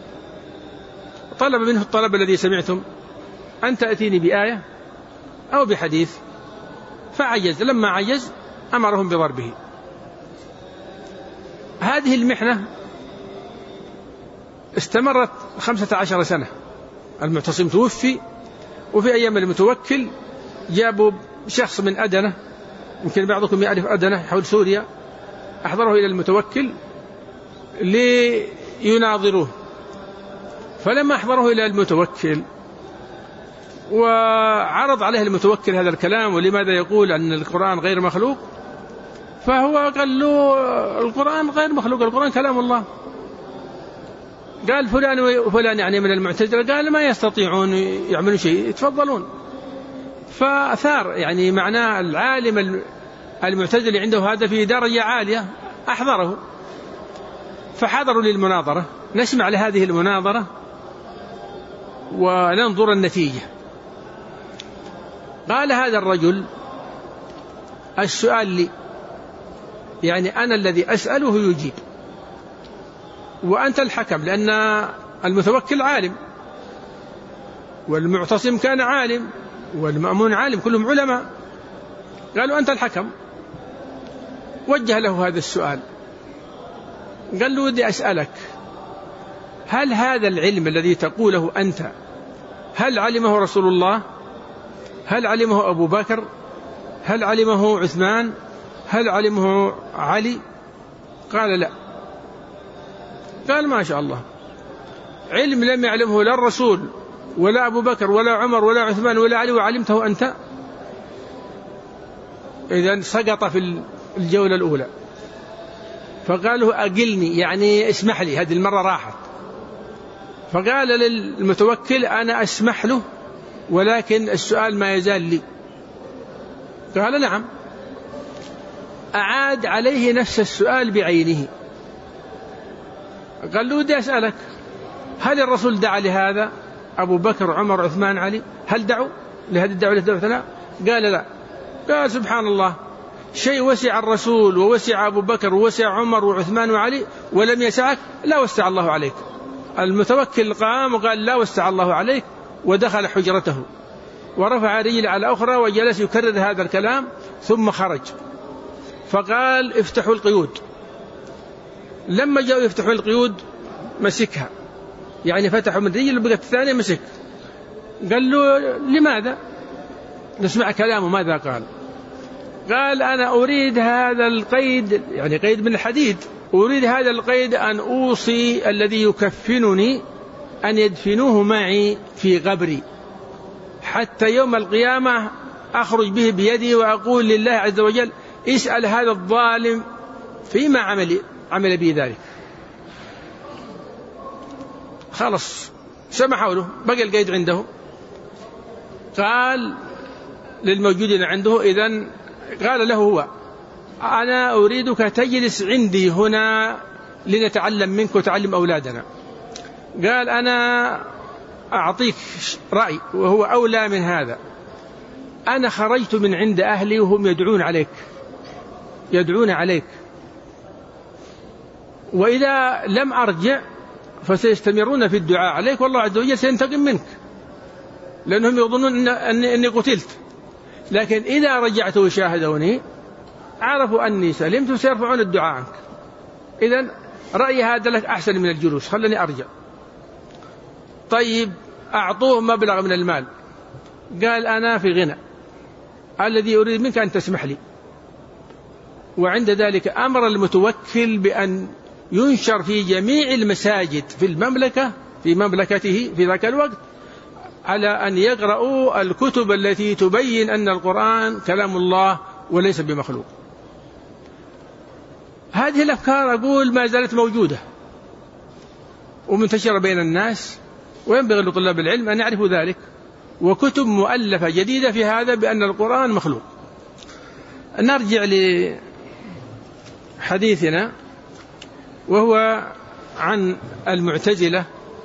طلب منه الطلب الذي سمعتم، أن تأتيني بآية أو بحديث، فعجز. لما عجز أمرهم بضربه. هذه المحنة استمرت خمسة عشر سنة. المعتصم توفي، وفي أيام المتوكل جابوا شخص من أدنة، يمكن بعضكم يعرف أدنة حول سوريا، أحضره إلى المتوكل ليناظروه. فلما أحضره إلى المتوكل وعرض عليه المتوكل هذا الكلام ولماذا يقول أن القرآن غير مخلوق، فهو قال له القرآن غير مخلوق، القرآن كلام الله. قال فلان وفلان يعني من المعتزلة قال ما يستطيعون يعملوا شيء، يتفضلون. فأثار يعني معناه العالم المعتزلي عنده هذا في درجة عالية، أحضره فحضروا للمناظرة. نسمع لهذه المناظرة وننظر النتيجة. قال هذا الرجل: السؤال لي، يعني أنا الذي أسأله يجيب، وأنت الحكم، لأن المتوكل عالم، والمعتصم كان عالم، والمأمون عالم، كلهم علماء. قالوا: أنت الحكم. وجه له هذا السؤال، قال له: ودي أسألك، هل هذا العلم الذي تقوله أنت هل علمه رسول الله؟ هل علمه أبو بكر؟ هل علمه عثمان؟ هل علمه علي؟ قال: لا. قال: ما شاء الله، علم لم يعلمه لا الرسول ولا أبو بكر ولا عمر ولا عثمان ولا علي وعلمته أنت. إذن سقط في الجولة الأولى. فقالوا: أقلني، يعني اسمح لي، هذه المرة راحت. فقال للمتوكل: أنا أسمح له، ولكن السؤال ما يزال لي. قال: نعم. أعاد عليه نفس السؤال بعينه. قال له: ودي أسألك، هل الرسول دعا لهذا؟ أبو بكر عمر عثمان علي، هل دعوا لهذه الدعوة التي لا؟ قال: لا. قال: سبحان الله، شيء وسع الرسول ووسع أبو بكر ووسع عمر وعثمان وعلي ولم يسعك، لا وسع الله عليك. المتوكل قام وقال: لا وسع الله عليك، ودخل حجرته ورفع رجل على أخرى وجلس يكرر هذا الكلام، ثم خرج فقال: افتحوا القيود. لما جاءوا يفتحوا القيود مسكها، يعني فتحوا من رجل وبقت الثانية مسك. قال له: لماذا؟ نسمع كلامه ماذا قال. قال: أنا أريد هذا القيد، يعني قيد من الحديد، أريد هذا القيد أن أوصي الذي يكفنني أن يدفنوه معي في قبري، حتى يوم القيامة أخرج به بيدي وأقول لله عز وجل: اسأل هذا الظالم فيما عمل عمل به ذلك. خلص سمحوا له، بقى القيد عنده. قال للموجودين عنده: إذن، قال له هو: أنا أريدك تجلس عندي هنا لنتعلم منك وتعلم أولادنا. قال: أنا أعطيك رأي وهو أولى من هذا. أنا خرجت من عند أهلي وهم يدعون عليك يدعون عليك وإذا لم أرجع فسيستمرون في الدعاء عليك، والله عز وجل سينتقم منك، لأنهم يظنون أني, أني قتلت. لكن إذا رجعت وشاهدوني عرفوا أني سلمت وسيرفعون الدعاء عنك. إذن رأي هذا لك أحسن من الجلوس، خلني أرجع. طيب، أعطوه مبلغ من المال. قال: أنا في غنى، الذي أريد منك أن تسمح لي. وعند ذلك أمر المتوكل بأن ينشر في جميع المساجد في المملكة في مملكته في ذاك الوقت على أن يقرأوا الكتب التي تبين أن القرآن كلام الله وليس بمخلوق. هذه الأفكار أقول ما زالت موجودة ومنتشرة بين الناس، وينبغي لطلاب العلم أن يعرفوا ذلك، وكتب مؤلفة جديدة في هذا بأن القرآن مخلوق. نرجع لحديثنا، وهو عن المعتزلة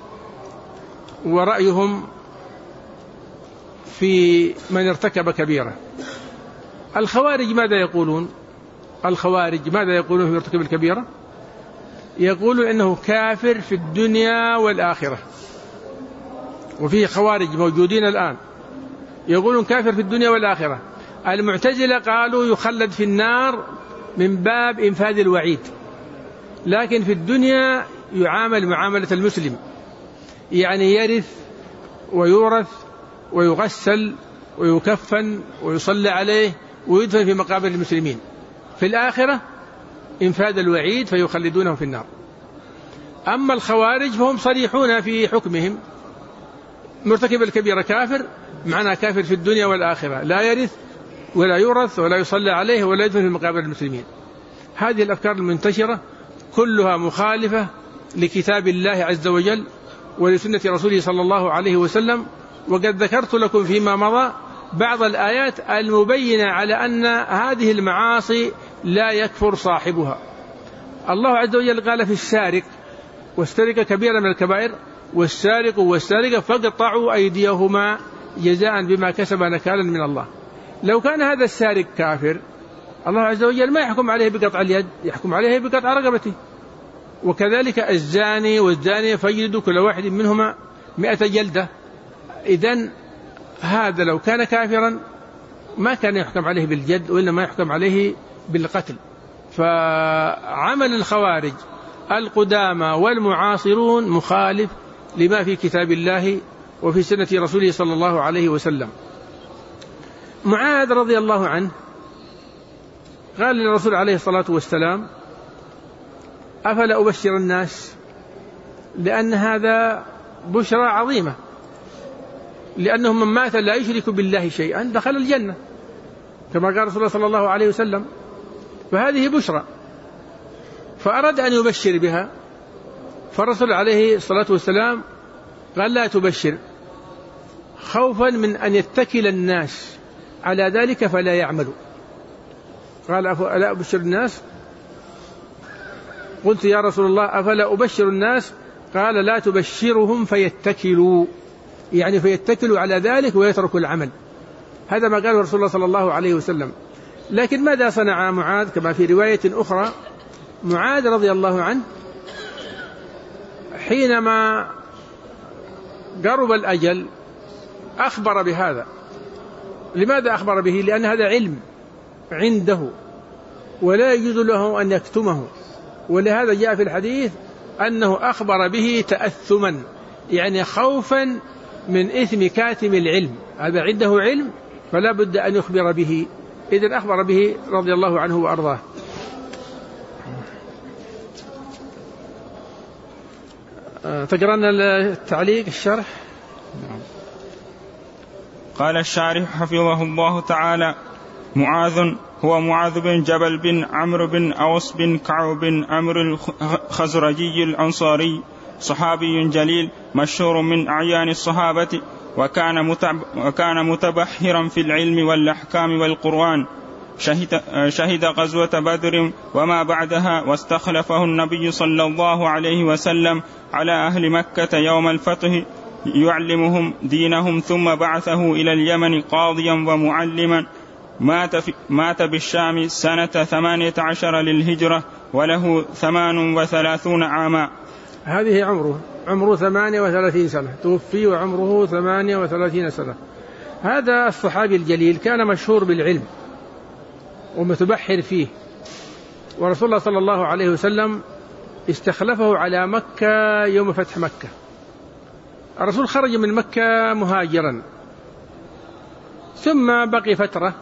ورأيهم في من ارتكب كبيرة. الخوارج ماذا يقولون؟ الخوارج ماذا يقولون في ارتكب الكبيرة؟ يقولون إنه كافر في الدنيا والآخرة، وفيه خوارج موجودين الآن يقولون كافر في الدنيا والآخرة. المعتزلة قالوا يخلد في النار من باب إنفاذ الوعيد، لكن في الدنيا يعامل معاملة المسلم، يعني يرث ويورث ويغسل ويكفن ويصلى عليه ويدفن في مقابر المسلمين. في الآخرة إنفاذ الوعيد فيخلدونه في النار. أما الخوارج فهم صريحون في حكمهم، مرتكب الكبيرة كافر، معنى كافر في الدنيا والآخرة، لا يرث ولا يورث ولا يصلى عليه ولا يدفن في مقابر المسلمين. هذه الأفكار المنتشرة كلها مخالفة لكتاب الله عز وجل ولسنة رسوله صلى الله عليه وسلم. وقد ذكرت لكم فيما مضى بعض الآيات المبينة على أن هذه المعاصي لا يكفر صاحبها. الله عز وجل قال في السارق: واسترق كبيرة من الكبائر والسارق والسارقة فاقطعوا أيديهما جزاء بما كسب نكالا من الله. لو كان هذا السارق كافر الله عز وجل ما يحكم عليه بقطع اليد، يحكم عليه بقطع رقبته. وكذلك الزاني والزانية فيجلدوا كل واحد منهما مئة جلدة. إذن هذا لو كان كافرا ما كان يحكم عليه بالجد وإنما يحكم عليه بالقتل. فعمل الخوارج القدامى والمعاصرون مخالف لما في كتاب الله وفي سنة رسوله صلى الله عليه وسلم. معاذ رضي الله عنه قال للرسول عليه الصلاة والسلام: أفلا أبشر الناس؟ لأن هذا بشرى عظيمة، لأنه من مات لا يشرك بالله شيئا دخل الجنة كما قال رسول الله صلى الله عليه وسلم، فهذه بشرى. فأراد أن يبشر بها، فالرسول عليه الصلاة والسلام قال: لا تبشر، خوفا من أن يتكل الناس على ذلك فلا يعملوا. قال: ألا أبشر الناس؟ قلت: يا رسول الله أفلا أبشر الناس؟ قال: لا تبشرهم فيتكلوا، يعني فيتكلوا على ذلك ويتركوا العمل. هذا ما قاله رسول الله صلى الله عليه وسلم. لكن ماذا صنع معاذ؟ كما في رواية أخرى، معاذ رضي الله عنه حينما قرب الأجل أخبر بهذا. لماذا أخبر به؟ لأن هذا علم عنده ولا يجوز له أن يكتمه، ولهذا جاء في الحديث أنه أخبر به تأثما، يعني خوفا من إثم كاتم العلم. هذا عنده علم فلا بد أن يخبر به، إذن أخبر به رضي الله عنه وأرضاه. تقرأنا التعليق الشرح. قال الشارح حفظه الله تعالى: معاذ هو معاذ بن جبل بن عمرو بن أوس بن كعب بن عمرو الخزرجي الأنصاري، صحابي جليل مشهور من أعيان الصحابة، وكان وكان متبحرا في العلم والأحكام والقرآن. شهد, شهد غزوة بدر وما بعدها، واستخلفه النبي صلى الله عليه وسلم على أهل مكة يوم الفتح يعلمهم دينهم، ثم بعثه إلى اليمن قاضيا ومعلما. مات, في مات بالشام سنة ثمانية عشر للهجرة وله ثمان وثلاثون عاما. هذه عمره عمره ثمانية وثلاثين سنة، توفي وعمره ثمانية وثلاثين سنة. هذا الصحابي الجليل كان مشهور بالعلم ومتبحر فيه، ورسول الله صلى الله عليه وسلم استخلفه على مكة يوم فتح مكة. الرسول خرج من مكة مهاجرا، ثم بقي فترة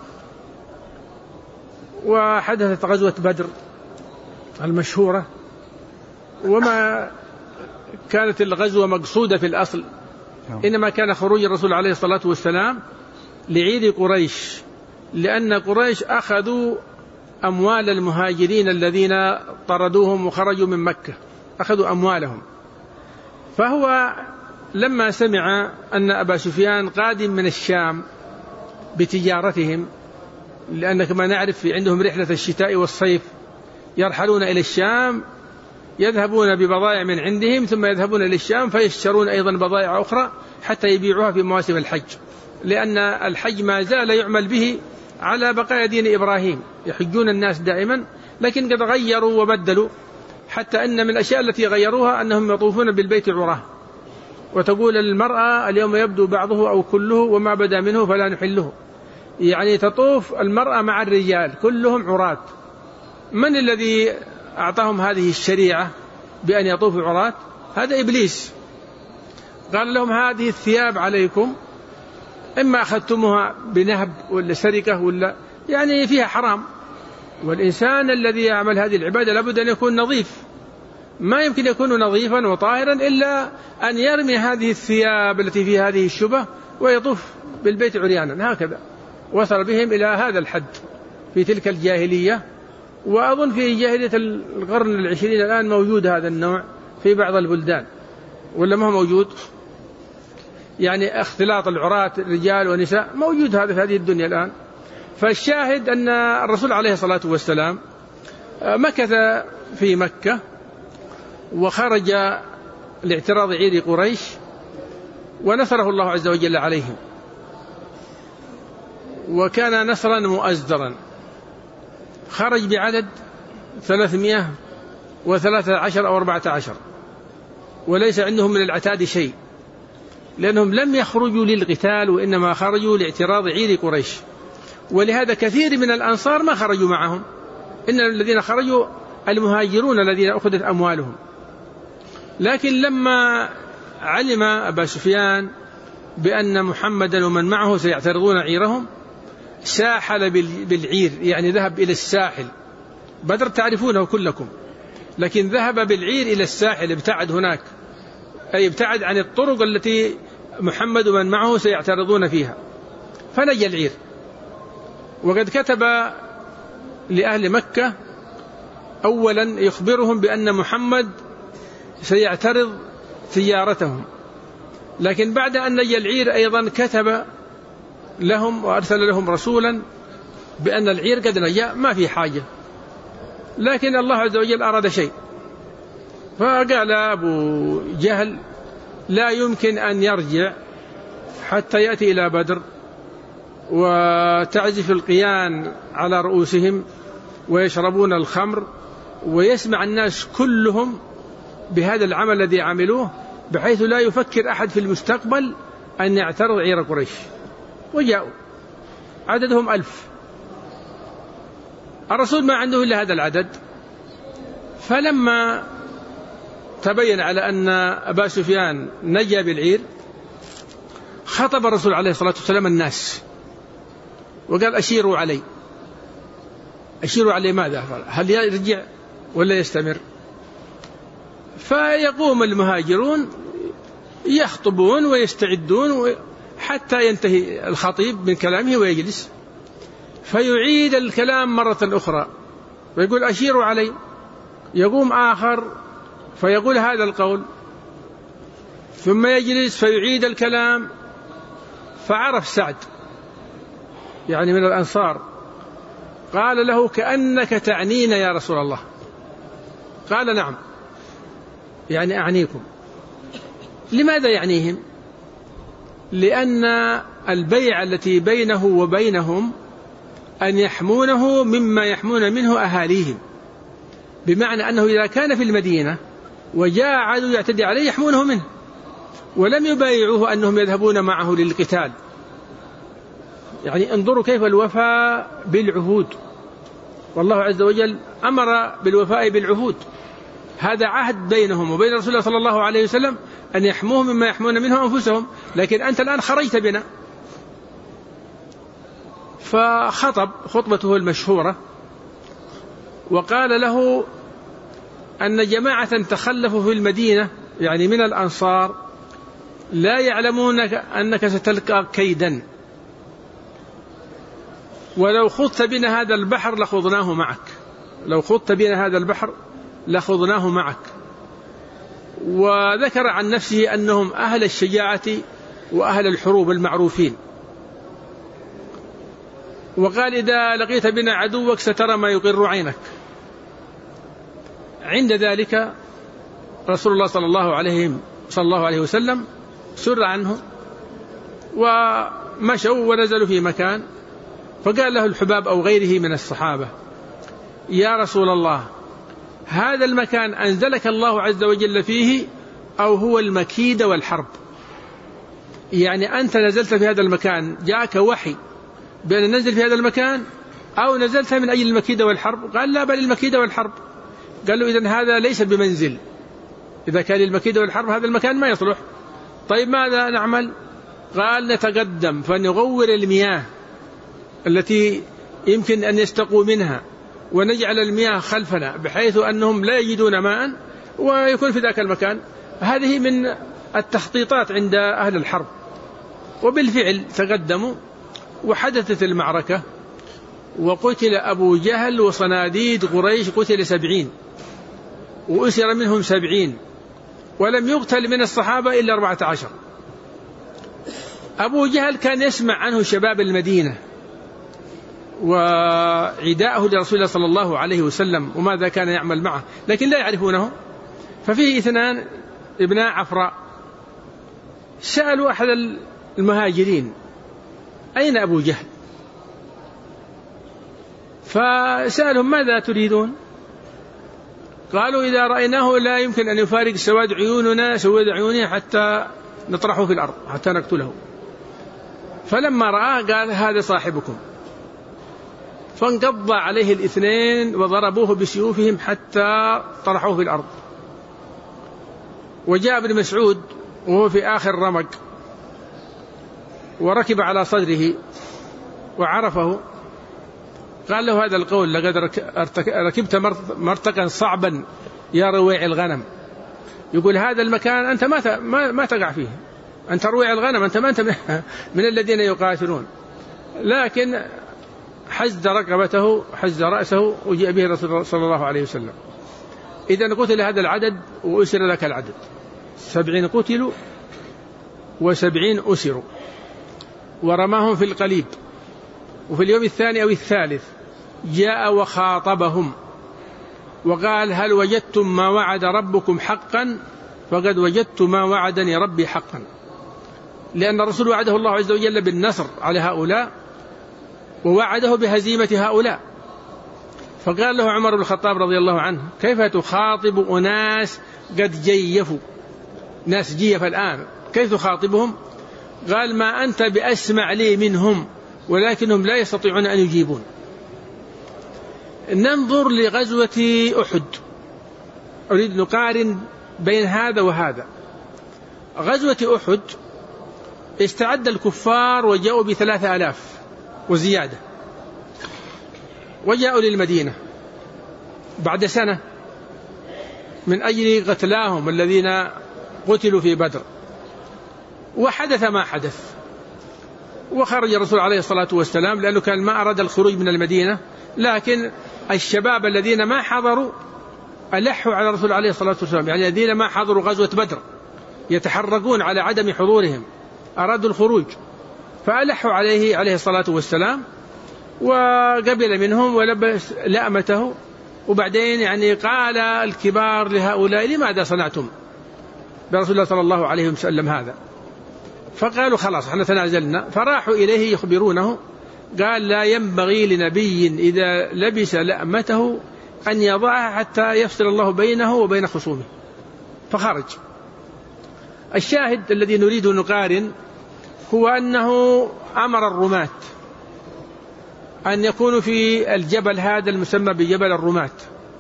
وحدثت غزوة بدر المشهورة، وما كانت الغزوة مقصودة في الأصل، إنما كان خروج الرسول عليه الصلاة والسلام لعيد قريش، لأن قريش أخذوا أموال المهاجرين الذين طردوهم وخرجوا من مكة، أخذوا أموالهم. فهو لما سمع أن أبا سفيان قادم من الشام بتجارتهم، لأن كما نعرف عندهم رحلة الشتاء والصيف، يرحلون إلى الشام، يذهبون ببضائع من عندهم ثم يذهبون إلى الشام فيشترون أيضا بضائع أخرى حتى يبيعوها في مواسم الحج، لأن الحج ما زال يعمل به على بقايا دين إبراهيم، يحجون الناس دائما، لكن قد غيروا وبدلوا، حتى أن من الأشياء التي غيروها أنهم يطوفون بالبيت عراه، وتقول المرأة اليوم يبدو بعضه أو كله وما بدا منه فلا نحله، يعني تطوف المرأة مع الرجال كلهم عراة. من الذي أعطاهم هذه الشريعة بأن يطوفوا عراة؟ هذا إبليس. قال لهم هذه الثياب عليكم، إما أخذتموها بنهب ولا سرقة ولا يعني فيها حرام، والإنسان الذي يعمل هذه العبادة لابد أن يكون نظيف، ما يمكن يكون نظيفا وطاهرا إلا أن يرمي هذه الثياب التي فيها هذه الشبه ويطوف بالبيت عريانا. هكذا وصل بهم إلى هذا الحد في تلك الجاهلية، وأظن في جاهلية القرن العشرين الآن موجود هذا النوع في بعض البلدان، ولا ما هو موجود؟ يعني اختلاط العراة رجال ونساء موجود هذا في هذه الدنيا الآن. فالشاهد أن الرسول عليه الصلاة والسلام مكث في مكة، وخرج لاعتراض عير قريش، ونصره الله عز وجل عليهم، وكان نصرا مؤزرا. خرج بعدد ثلاثمائة وثلاثة عشر أو أربعة عشر، وليس عندهم من العتاد شيء، لأنهم لم يخرجوا للقتال وإنما خرجوا لاعتراض عير قريش. ولهذا كثير من الأنصار ما خرجوا معهم، إن الذين خرجوا المهاجرون الذين أخذت أموالهم. لكن لما علم أبا سفيان بأن محمدا ومن معه سيعترضون عيرهم ساحل بالعير، يعني ذهب إلى الساحل. بدر تعرفونه كلكم، لكن ذهب بالعير إلى الساحل، ابتعد هناك، أي ابتعد عن الطرق التي محمد ومن معه سيعترضون فيها، فنجى العير. وقد كتب لأهل مكة أولا يخبرهم بأن محمد سيعترض تجارتهم، لكن بعد أن نجى العير أيضا كتب لهم وأرسل لهم رسولا بأن العير قد نجا، ما في حاجة، لكن الله عز وجل أراد شيء. فقال أبو جهل لا يمكن أن يرجع حتى يأتي إلى بدر وتعزف القيان على رؤوسهم ويشربون الخمر، ويسمع الناس كلهم بهذا العمل الذي عملوه، بحيث لا يفكر أحد في المستقبل أن يعترض عير قريش. وجاءوا عددهم ألف، الرسول ما عنده إلا هذا العدد. فلما تبين على أن أبا سفيان نجا بالعير خطب الرسول عليه الصلاة والسلام الناس وقال أشيروا علي. أشيروا علي ماذا؟ هل يرجع ولا يستمر؟ فيقوم المهاجرون يخطبون ويستعدون حتى ينتهي الخطيب من كلامه ويجلس، فيعيد الكلام مرة أخرى ويقول أشيروا علي. يقوم آخر فيقول هذا القول، ثم يجلس فيعيد الكلام. فعرف سعد يعني من الأنصار، قال له كأنك تعنينا يا رسول الله. قال نعم، يعني أعنيكم. لماذا يعنيهم؟ لأن البيع التي بينه وبينهم أن يحمونه مما يحمون منه أهاليهم، بمعنى أنه إذا كان في المدينة وجاء عدو يعتدي عليه يحمونه منه، ولم يبايعوه أنهم يذهبون معه للقتال. يعني انظروا كيف الوفاء بالعهود، والله عز وجل أمر بالوفاء بالعهود. هذا عهد بينهم وبين رسول الله صلى الله عليه وسلم أن يحموه مما يحمون منه أنفسهم، لكن أنت الآن خرجت بنا. فخطب خطبته المشهورة وقال له أن جماعة تخلفوا في المدينة يعني من الأنصار لا يعلمون أنك ستلقى كيدا، ولو خضت بنا هذا البحر لخضناه معك، لو خضت بنا هذا البحر لخضناه معك. وذكر عن نفسه أنهم أهل الشجاعة وأهل الحروب المعروفين، وقال إذا لقيت بنا عدوك سترى ما يقر عينك. عند ذلك رسول الله صلى الله عليه صلى الله عليه وسلم سر عنه ومشوا ونزلوا في مكان، فقال له الحباب أو غيره من الصحابة يا رسول الله هذا المكان أنزلك الله عز وجل فيه أو هو المكيد والحرب؟ يعني أنت نزلت في هذا المكان جاءك وحي بأن ننزل في هذا المكان أو نزلت من أجل المكيد والحرب؟ قال لا، بل المكيد والحرب. قال له إذن هذا ليس بمنزل، إذا كان المكيد والحرب هذا المكان ما يصلح. طيب ماذا نعمل؟ قال نتقدم فنغور المياه التي يمكن أن يستقوا منها ونجعل المياه خلفنا بحيث أنهم لا يجدون ماء ويكون في ذاك المكان. هذه من التخطيطات عند أهل الحرب. وبالفعل تقدموا وحدثت المعركة، وقتل أبو جهل وصناديد قريش قتل سبعين وأسر منهم سبعين، ولم يقتل من الصحابة إلا أربعة عشر. أبو جهل كان يسمع عنه شباب المدينة وعداءه لرسول الله صلى الله عليه وسلم وماذا كان يعمل معه، لكن لا يعرفونه. ففيه اثنان ابناء عفراء سألوا أحد المهاجرين أين أبو جهل؟ فسألهم ماذا تريدون؟ قالوا إذا رأيناه لا يمكن أن يفارق سواد عيوننا سواد عيوننا حتى نطرحه في الأرض حتى نقتله. فلما رآه قال هذا صاحبكم، فانقض عليه الاثنين وضربوه بسيوفهم حتى طرحوه في الأرض. وجاء ابن مسعود وهو في آخر رمق وركب على صدره وعرفه، قال له هذا القول لقد ركبت مرتقا صعبا يا رويع الغنم. يقول هذا المكان أنت ما ما تقع فيه، أنت رويع الغنم، أنت ما أنت من الذين يقاتلون. لكن حز رقبته حز رأسه وجاء به الرسول صلى الله عليه وسلم. إذا قتل هذا العدد وأسر لك العدد، سبعين قتلوا وسبعين أسروا، ورماهم في القليب. وفي اليوم الثاني أو الثالث جاء وخاطبهم وقال هل وجدتم ما وعد ربكم حقا؟ فقد وجدت ما وعدني ربي حقا، لأن الرسول وعده الله عز وجل بالنصر على هؤلاء ووعده بهزيمة هؤلاء. فقال له عمر بن الخطاب رضي الله عنه كيف تخاطب أناس قد جيفوا، ناس جيف الآن، كيف تخاطبهم؟ قال ما أنت بأسمع لي منهم ولكنهم لا يستطيعون أن يجيبون. ننظر لغزوة أحد، أريد نقارن بين هذا وهذا. غزوة أحد استعد الكفار وجاءوا بثلاثة آلاف وزيادة، وجاءوا للمدينة بعد سنة من أجل قتلاهم الذين قتلوا في بدر. وحدث ما حدث، وخرج الرسول عليه الصلاة والسلام لأنه كان ما أراد الخروج من المدينة، لكن الشباب الذين ما حضروا ألحوا على الرسول عليه الصلاة والسلام، يعني الذين ما حضروا غزوة بدر يتحرقون على عدم حضورهم، أرادوا الخروج، فألحوا عليه عليه الصلاة والسلام وقبل منهم ولبس لأمته. وبعدين يعني قال الكبار لهؤلاء لماذا صنعتم برسول الله صلى الله عليه وسلم هذا؟ فقالوا خلاص احنا تنازلنا. فراحوا إليه يخبرونه، قال لا ينبغي لنبي إذا لبس لأمته أن يضعها حتى يفصل الله بينه وبين خصومه. فخرج. الشاهد الذي نريد نقارن هو أنه أمر الرماة أن يكونوا في الجبل هذا المسمى بجبل الرماة،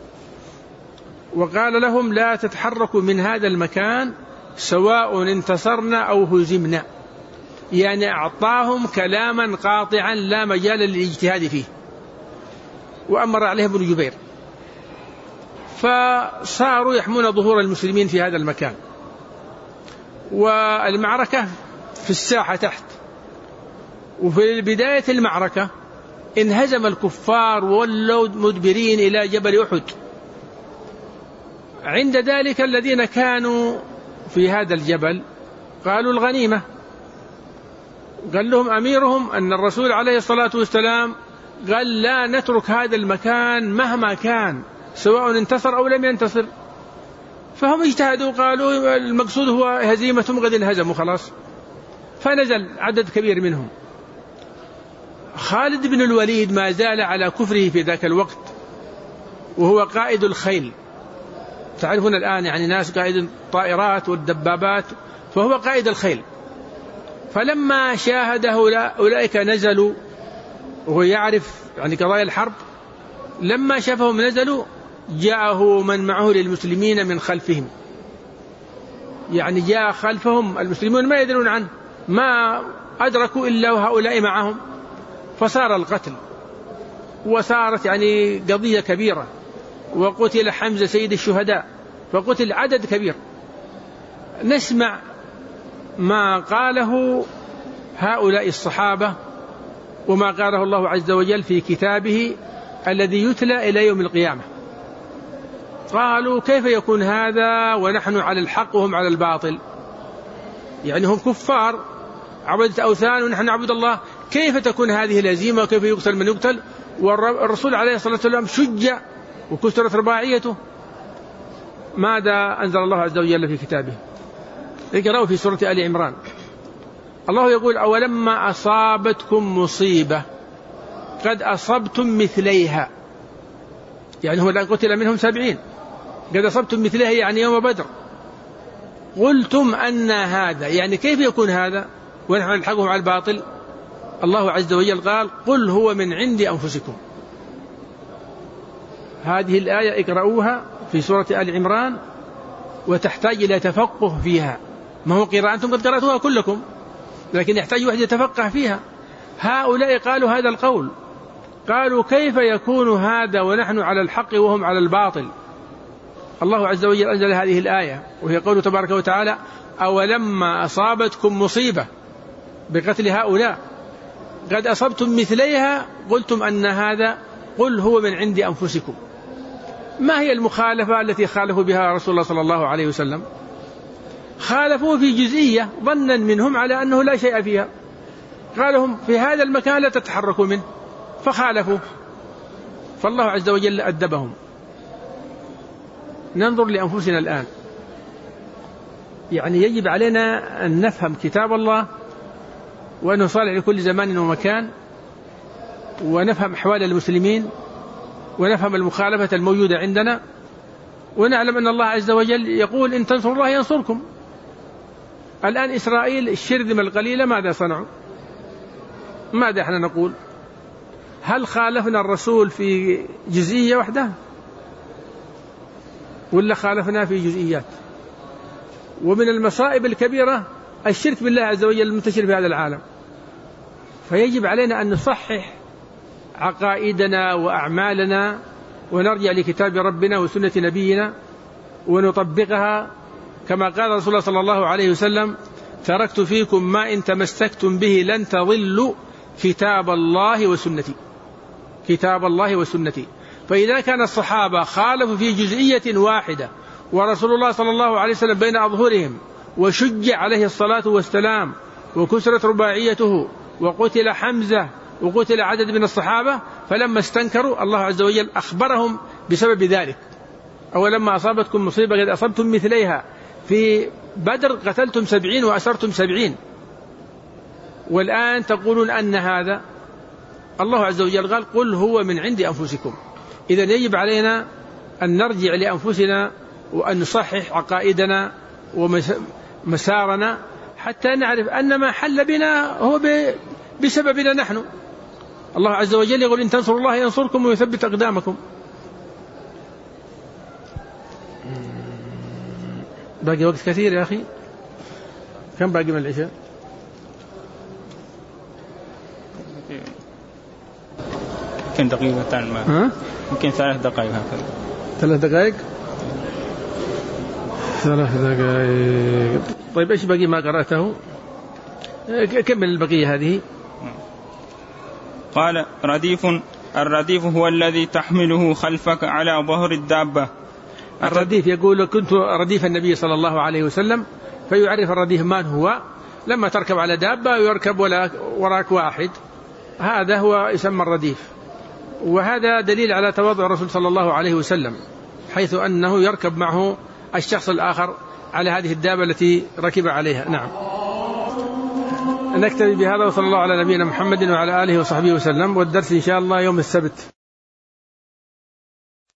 وقال لهم لا تتحركوا من هذا المكان سواء انتصرنا أو هزمنا، يعني أعطاهم كلاما قاطعا لا مجال للاجتهاد فيه. وأمر عليه ابن جبير، فصاروا يحمون ظهور المسلمين في هذا المكان. والمعركة في الساحة تحت. وفي بداية المعركة انهزم الكفار وولوا مدبرين إلى جبل أحد. عند ذلك الذين كانوا في هذا الجبل قالوا الغنيمة، قال لهم أميرهم أن الرسول عليه الصلاة والسلام قال لا نترك هذا المكان مهما كان سواء انتصر أو لم ينتصر. فهم اجتهدوا، قالوا المقصود هو هزيمتهم، قد انهزموا خلاص. فنزل عدد كبير منهم. خالد بن الوليد ما زال على كفره في ذاك الوقت، وهو قائد الخيل. تعرفون الآن يعني ناس قائد الطائرات والدبابات، فهو قائد الخيل. فلما شاهده أولئك نزلوا، وهو يعرف يعني قضايا الحرب، لما شافهم نزلوا جاءه من معه للمسلمين من خلفهم، يعني جاء خلفهم المسلمون ما يدرون عنه، ما أدركوا إلا وهؤلاء معهم. فصار القتل، وصارت يعني قضية كبيرة، وقتل حمزة سيد الشهداء، فقتل عدد كبير. نسمع ما قاله هؤلاء الصحابة وما قاله الله عز وجل في كتابه الذي يتلى إلى يوم القيامة. قالوا كيف يكون هذا ونحن على الحق وهم على الباطل؟ يعني هم كفار عبدة أوثان ونحن نعبد الله، كيف تكون هذه الهزيمة وكيف يقتل من يقتل والرسول عليه الصلاة والسلام شجع وكسرت رباعيته؟ ماذا أنزل الله عز وجل في كتابه؟ اقرأوا في سورة آل عمران. الله يقول أولما أصابتكم مصيبة قد أصبتم مثليها، يعني هو الآن قتل منهم سبعين، قد أصبتم مثليها يعني يوم بدر، قلتم أن هذا، يعني كيف يكون هذا ونحن نلحقهم على الباطل؟ الله عز وجل قال قل هو من عند أنفسكم. هذه الآية اقرأوها في سورة آل عمران وتحتاج إلى تفقه فيها، ما هو قراءة أنتم قد قرأتوها كلكم، لكن يحتاج واحد يتفقه فيها. هؤلاء قالوا هذا القول، قالوا كيف يكون هذا ونحن على الحق وهم على الباطل؟ الله عز وجل أنزل هذه الآية وهي قوله تبارك وتعالى أولما أصابتكم مصيبة بقتل هؤلاء قد أصبتم مثليها قلتم أن هذا قل هو من عند أنفسكم. ما هي المخالفة التي خالفوا بها رسول الله صلى الله عليه وسلم؟ خالفوا في جزئية ظنا منهم على أنه لا شيء فيها، قالوا هم في هذا المكان لا تتحركوا منه فخالفوا، فالله عز وجل أدبهم. ننظر لأنفسنا الآن، يعني يجب علينا أن نفهم كتاب الله وأن نصالح لكل زمان ومكان، ونفهم أحوال المسلمين، ونفهم المخالفة الموجودة عندنا، ونعلم أن الله عز وجل يقول إن تنصروا الله ينصركم. الآن إسرائيل الشرذمة القليلة ماذا صنعوا؟ ماذا احنا نقول؟ هل خالفنا الرسول في جزئية واحدة ولا خالفنا في جزئيات؟ ومن المصائب الكبيرة الشرك بالله عز وجل المنتشر في هذا العالم، فيجب علينا أن نصحح عقائدنا وأعمالنا ونرجع لكتاب ربنا وسنة نبينا ونطبقها كما قال رسول الله صلى الله عليه وسلم تركت فيكم ما إن تمسكتم به لن تضلوا كتاب الله وسنتي، كتاب الله وسنتي. فإذا كان الصحابة خالفوا في جزئية واحدة ورسول الله صلى الله عليه وسلم بين أظهرهم وشج عليه الصلاة والسلام وكسرت رباعيته وقتل حمزة وقتل عدد من الصحابة، فلما استنكروا الله عز وجل أخبرهم بسبب ذلك. أولما أصابتكم مصيبة قد أصبتم مثليها، في بدر قتلتم سبعين وأسرتم سبعين، والآن تقولون أن هذا. الله عز وجل قال قل هو من عند أنفسكم. إذن يجب علينا أن نرجع لأنفسنا وأن نصحح عقائدنا ومسارنا حتى نعرف أن ما حل بنا هو بسببنا نحن. الله عز وجل يقول إن تنصروا الله ينصركم ويثبت أقدامكم. باقي وقت كثير يا أخي، كم باقي من العشاء؟ يمكن دقيقتين، ما يمكن ثلاث دقائق هكذا. ثلاث دقائق ثلاث دقائق طيب إيش باقي ما قرأته؟ كمل البقية هذه. قال رديف. الرديف هو الذي تحمله خلفك على ظهر الدابة. الرديف يقول كنت رديف النبي صلى الله عليه وسلم، فيعرف الرديف من هو لما تركب على دابة ويركب وراك واحد، هذا هو يسمى الرديف. وهذا دليل على تواضع الرسول صلى الله عليه وسلم، حيث أنه يركب معه الشخص الآخر على هذه الدابة التي ركب عليها. نعم. نكتفي بهذا وصلى الله على نبينا محمد وعلى آله وصحبه وسلم، والدرس إن شاء الله يوم السبت.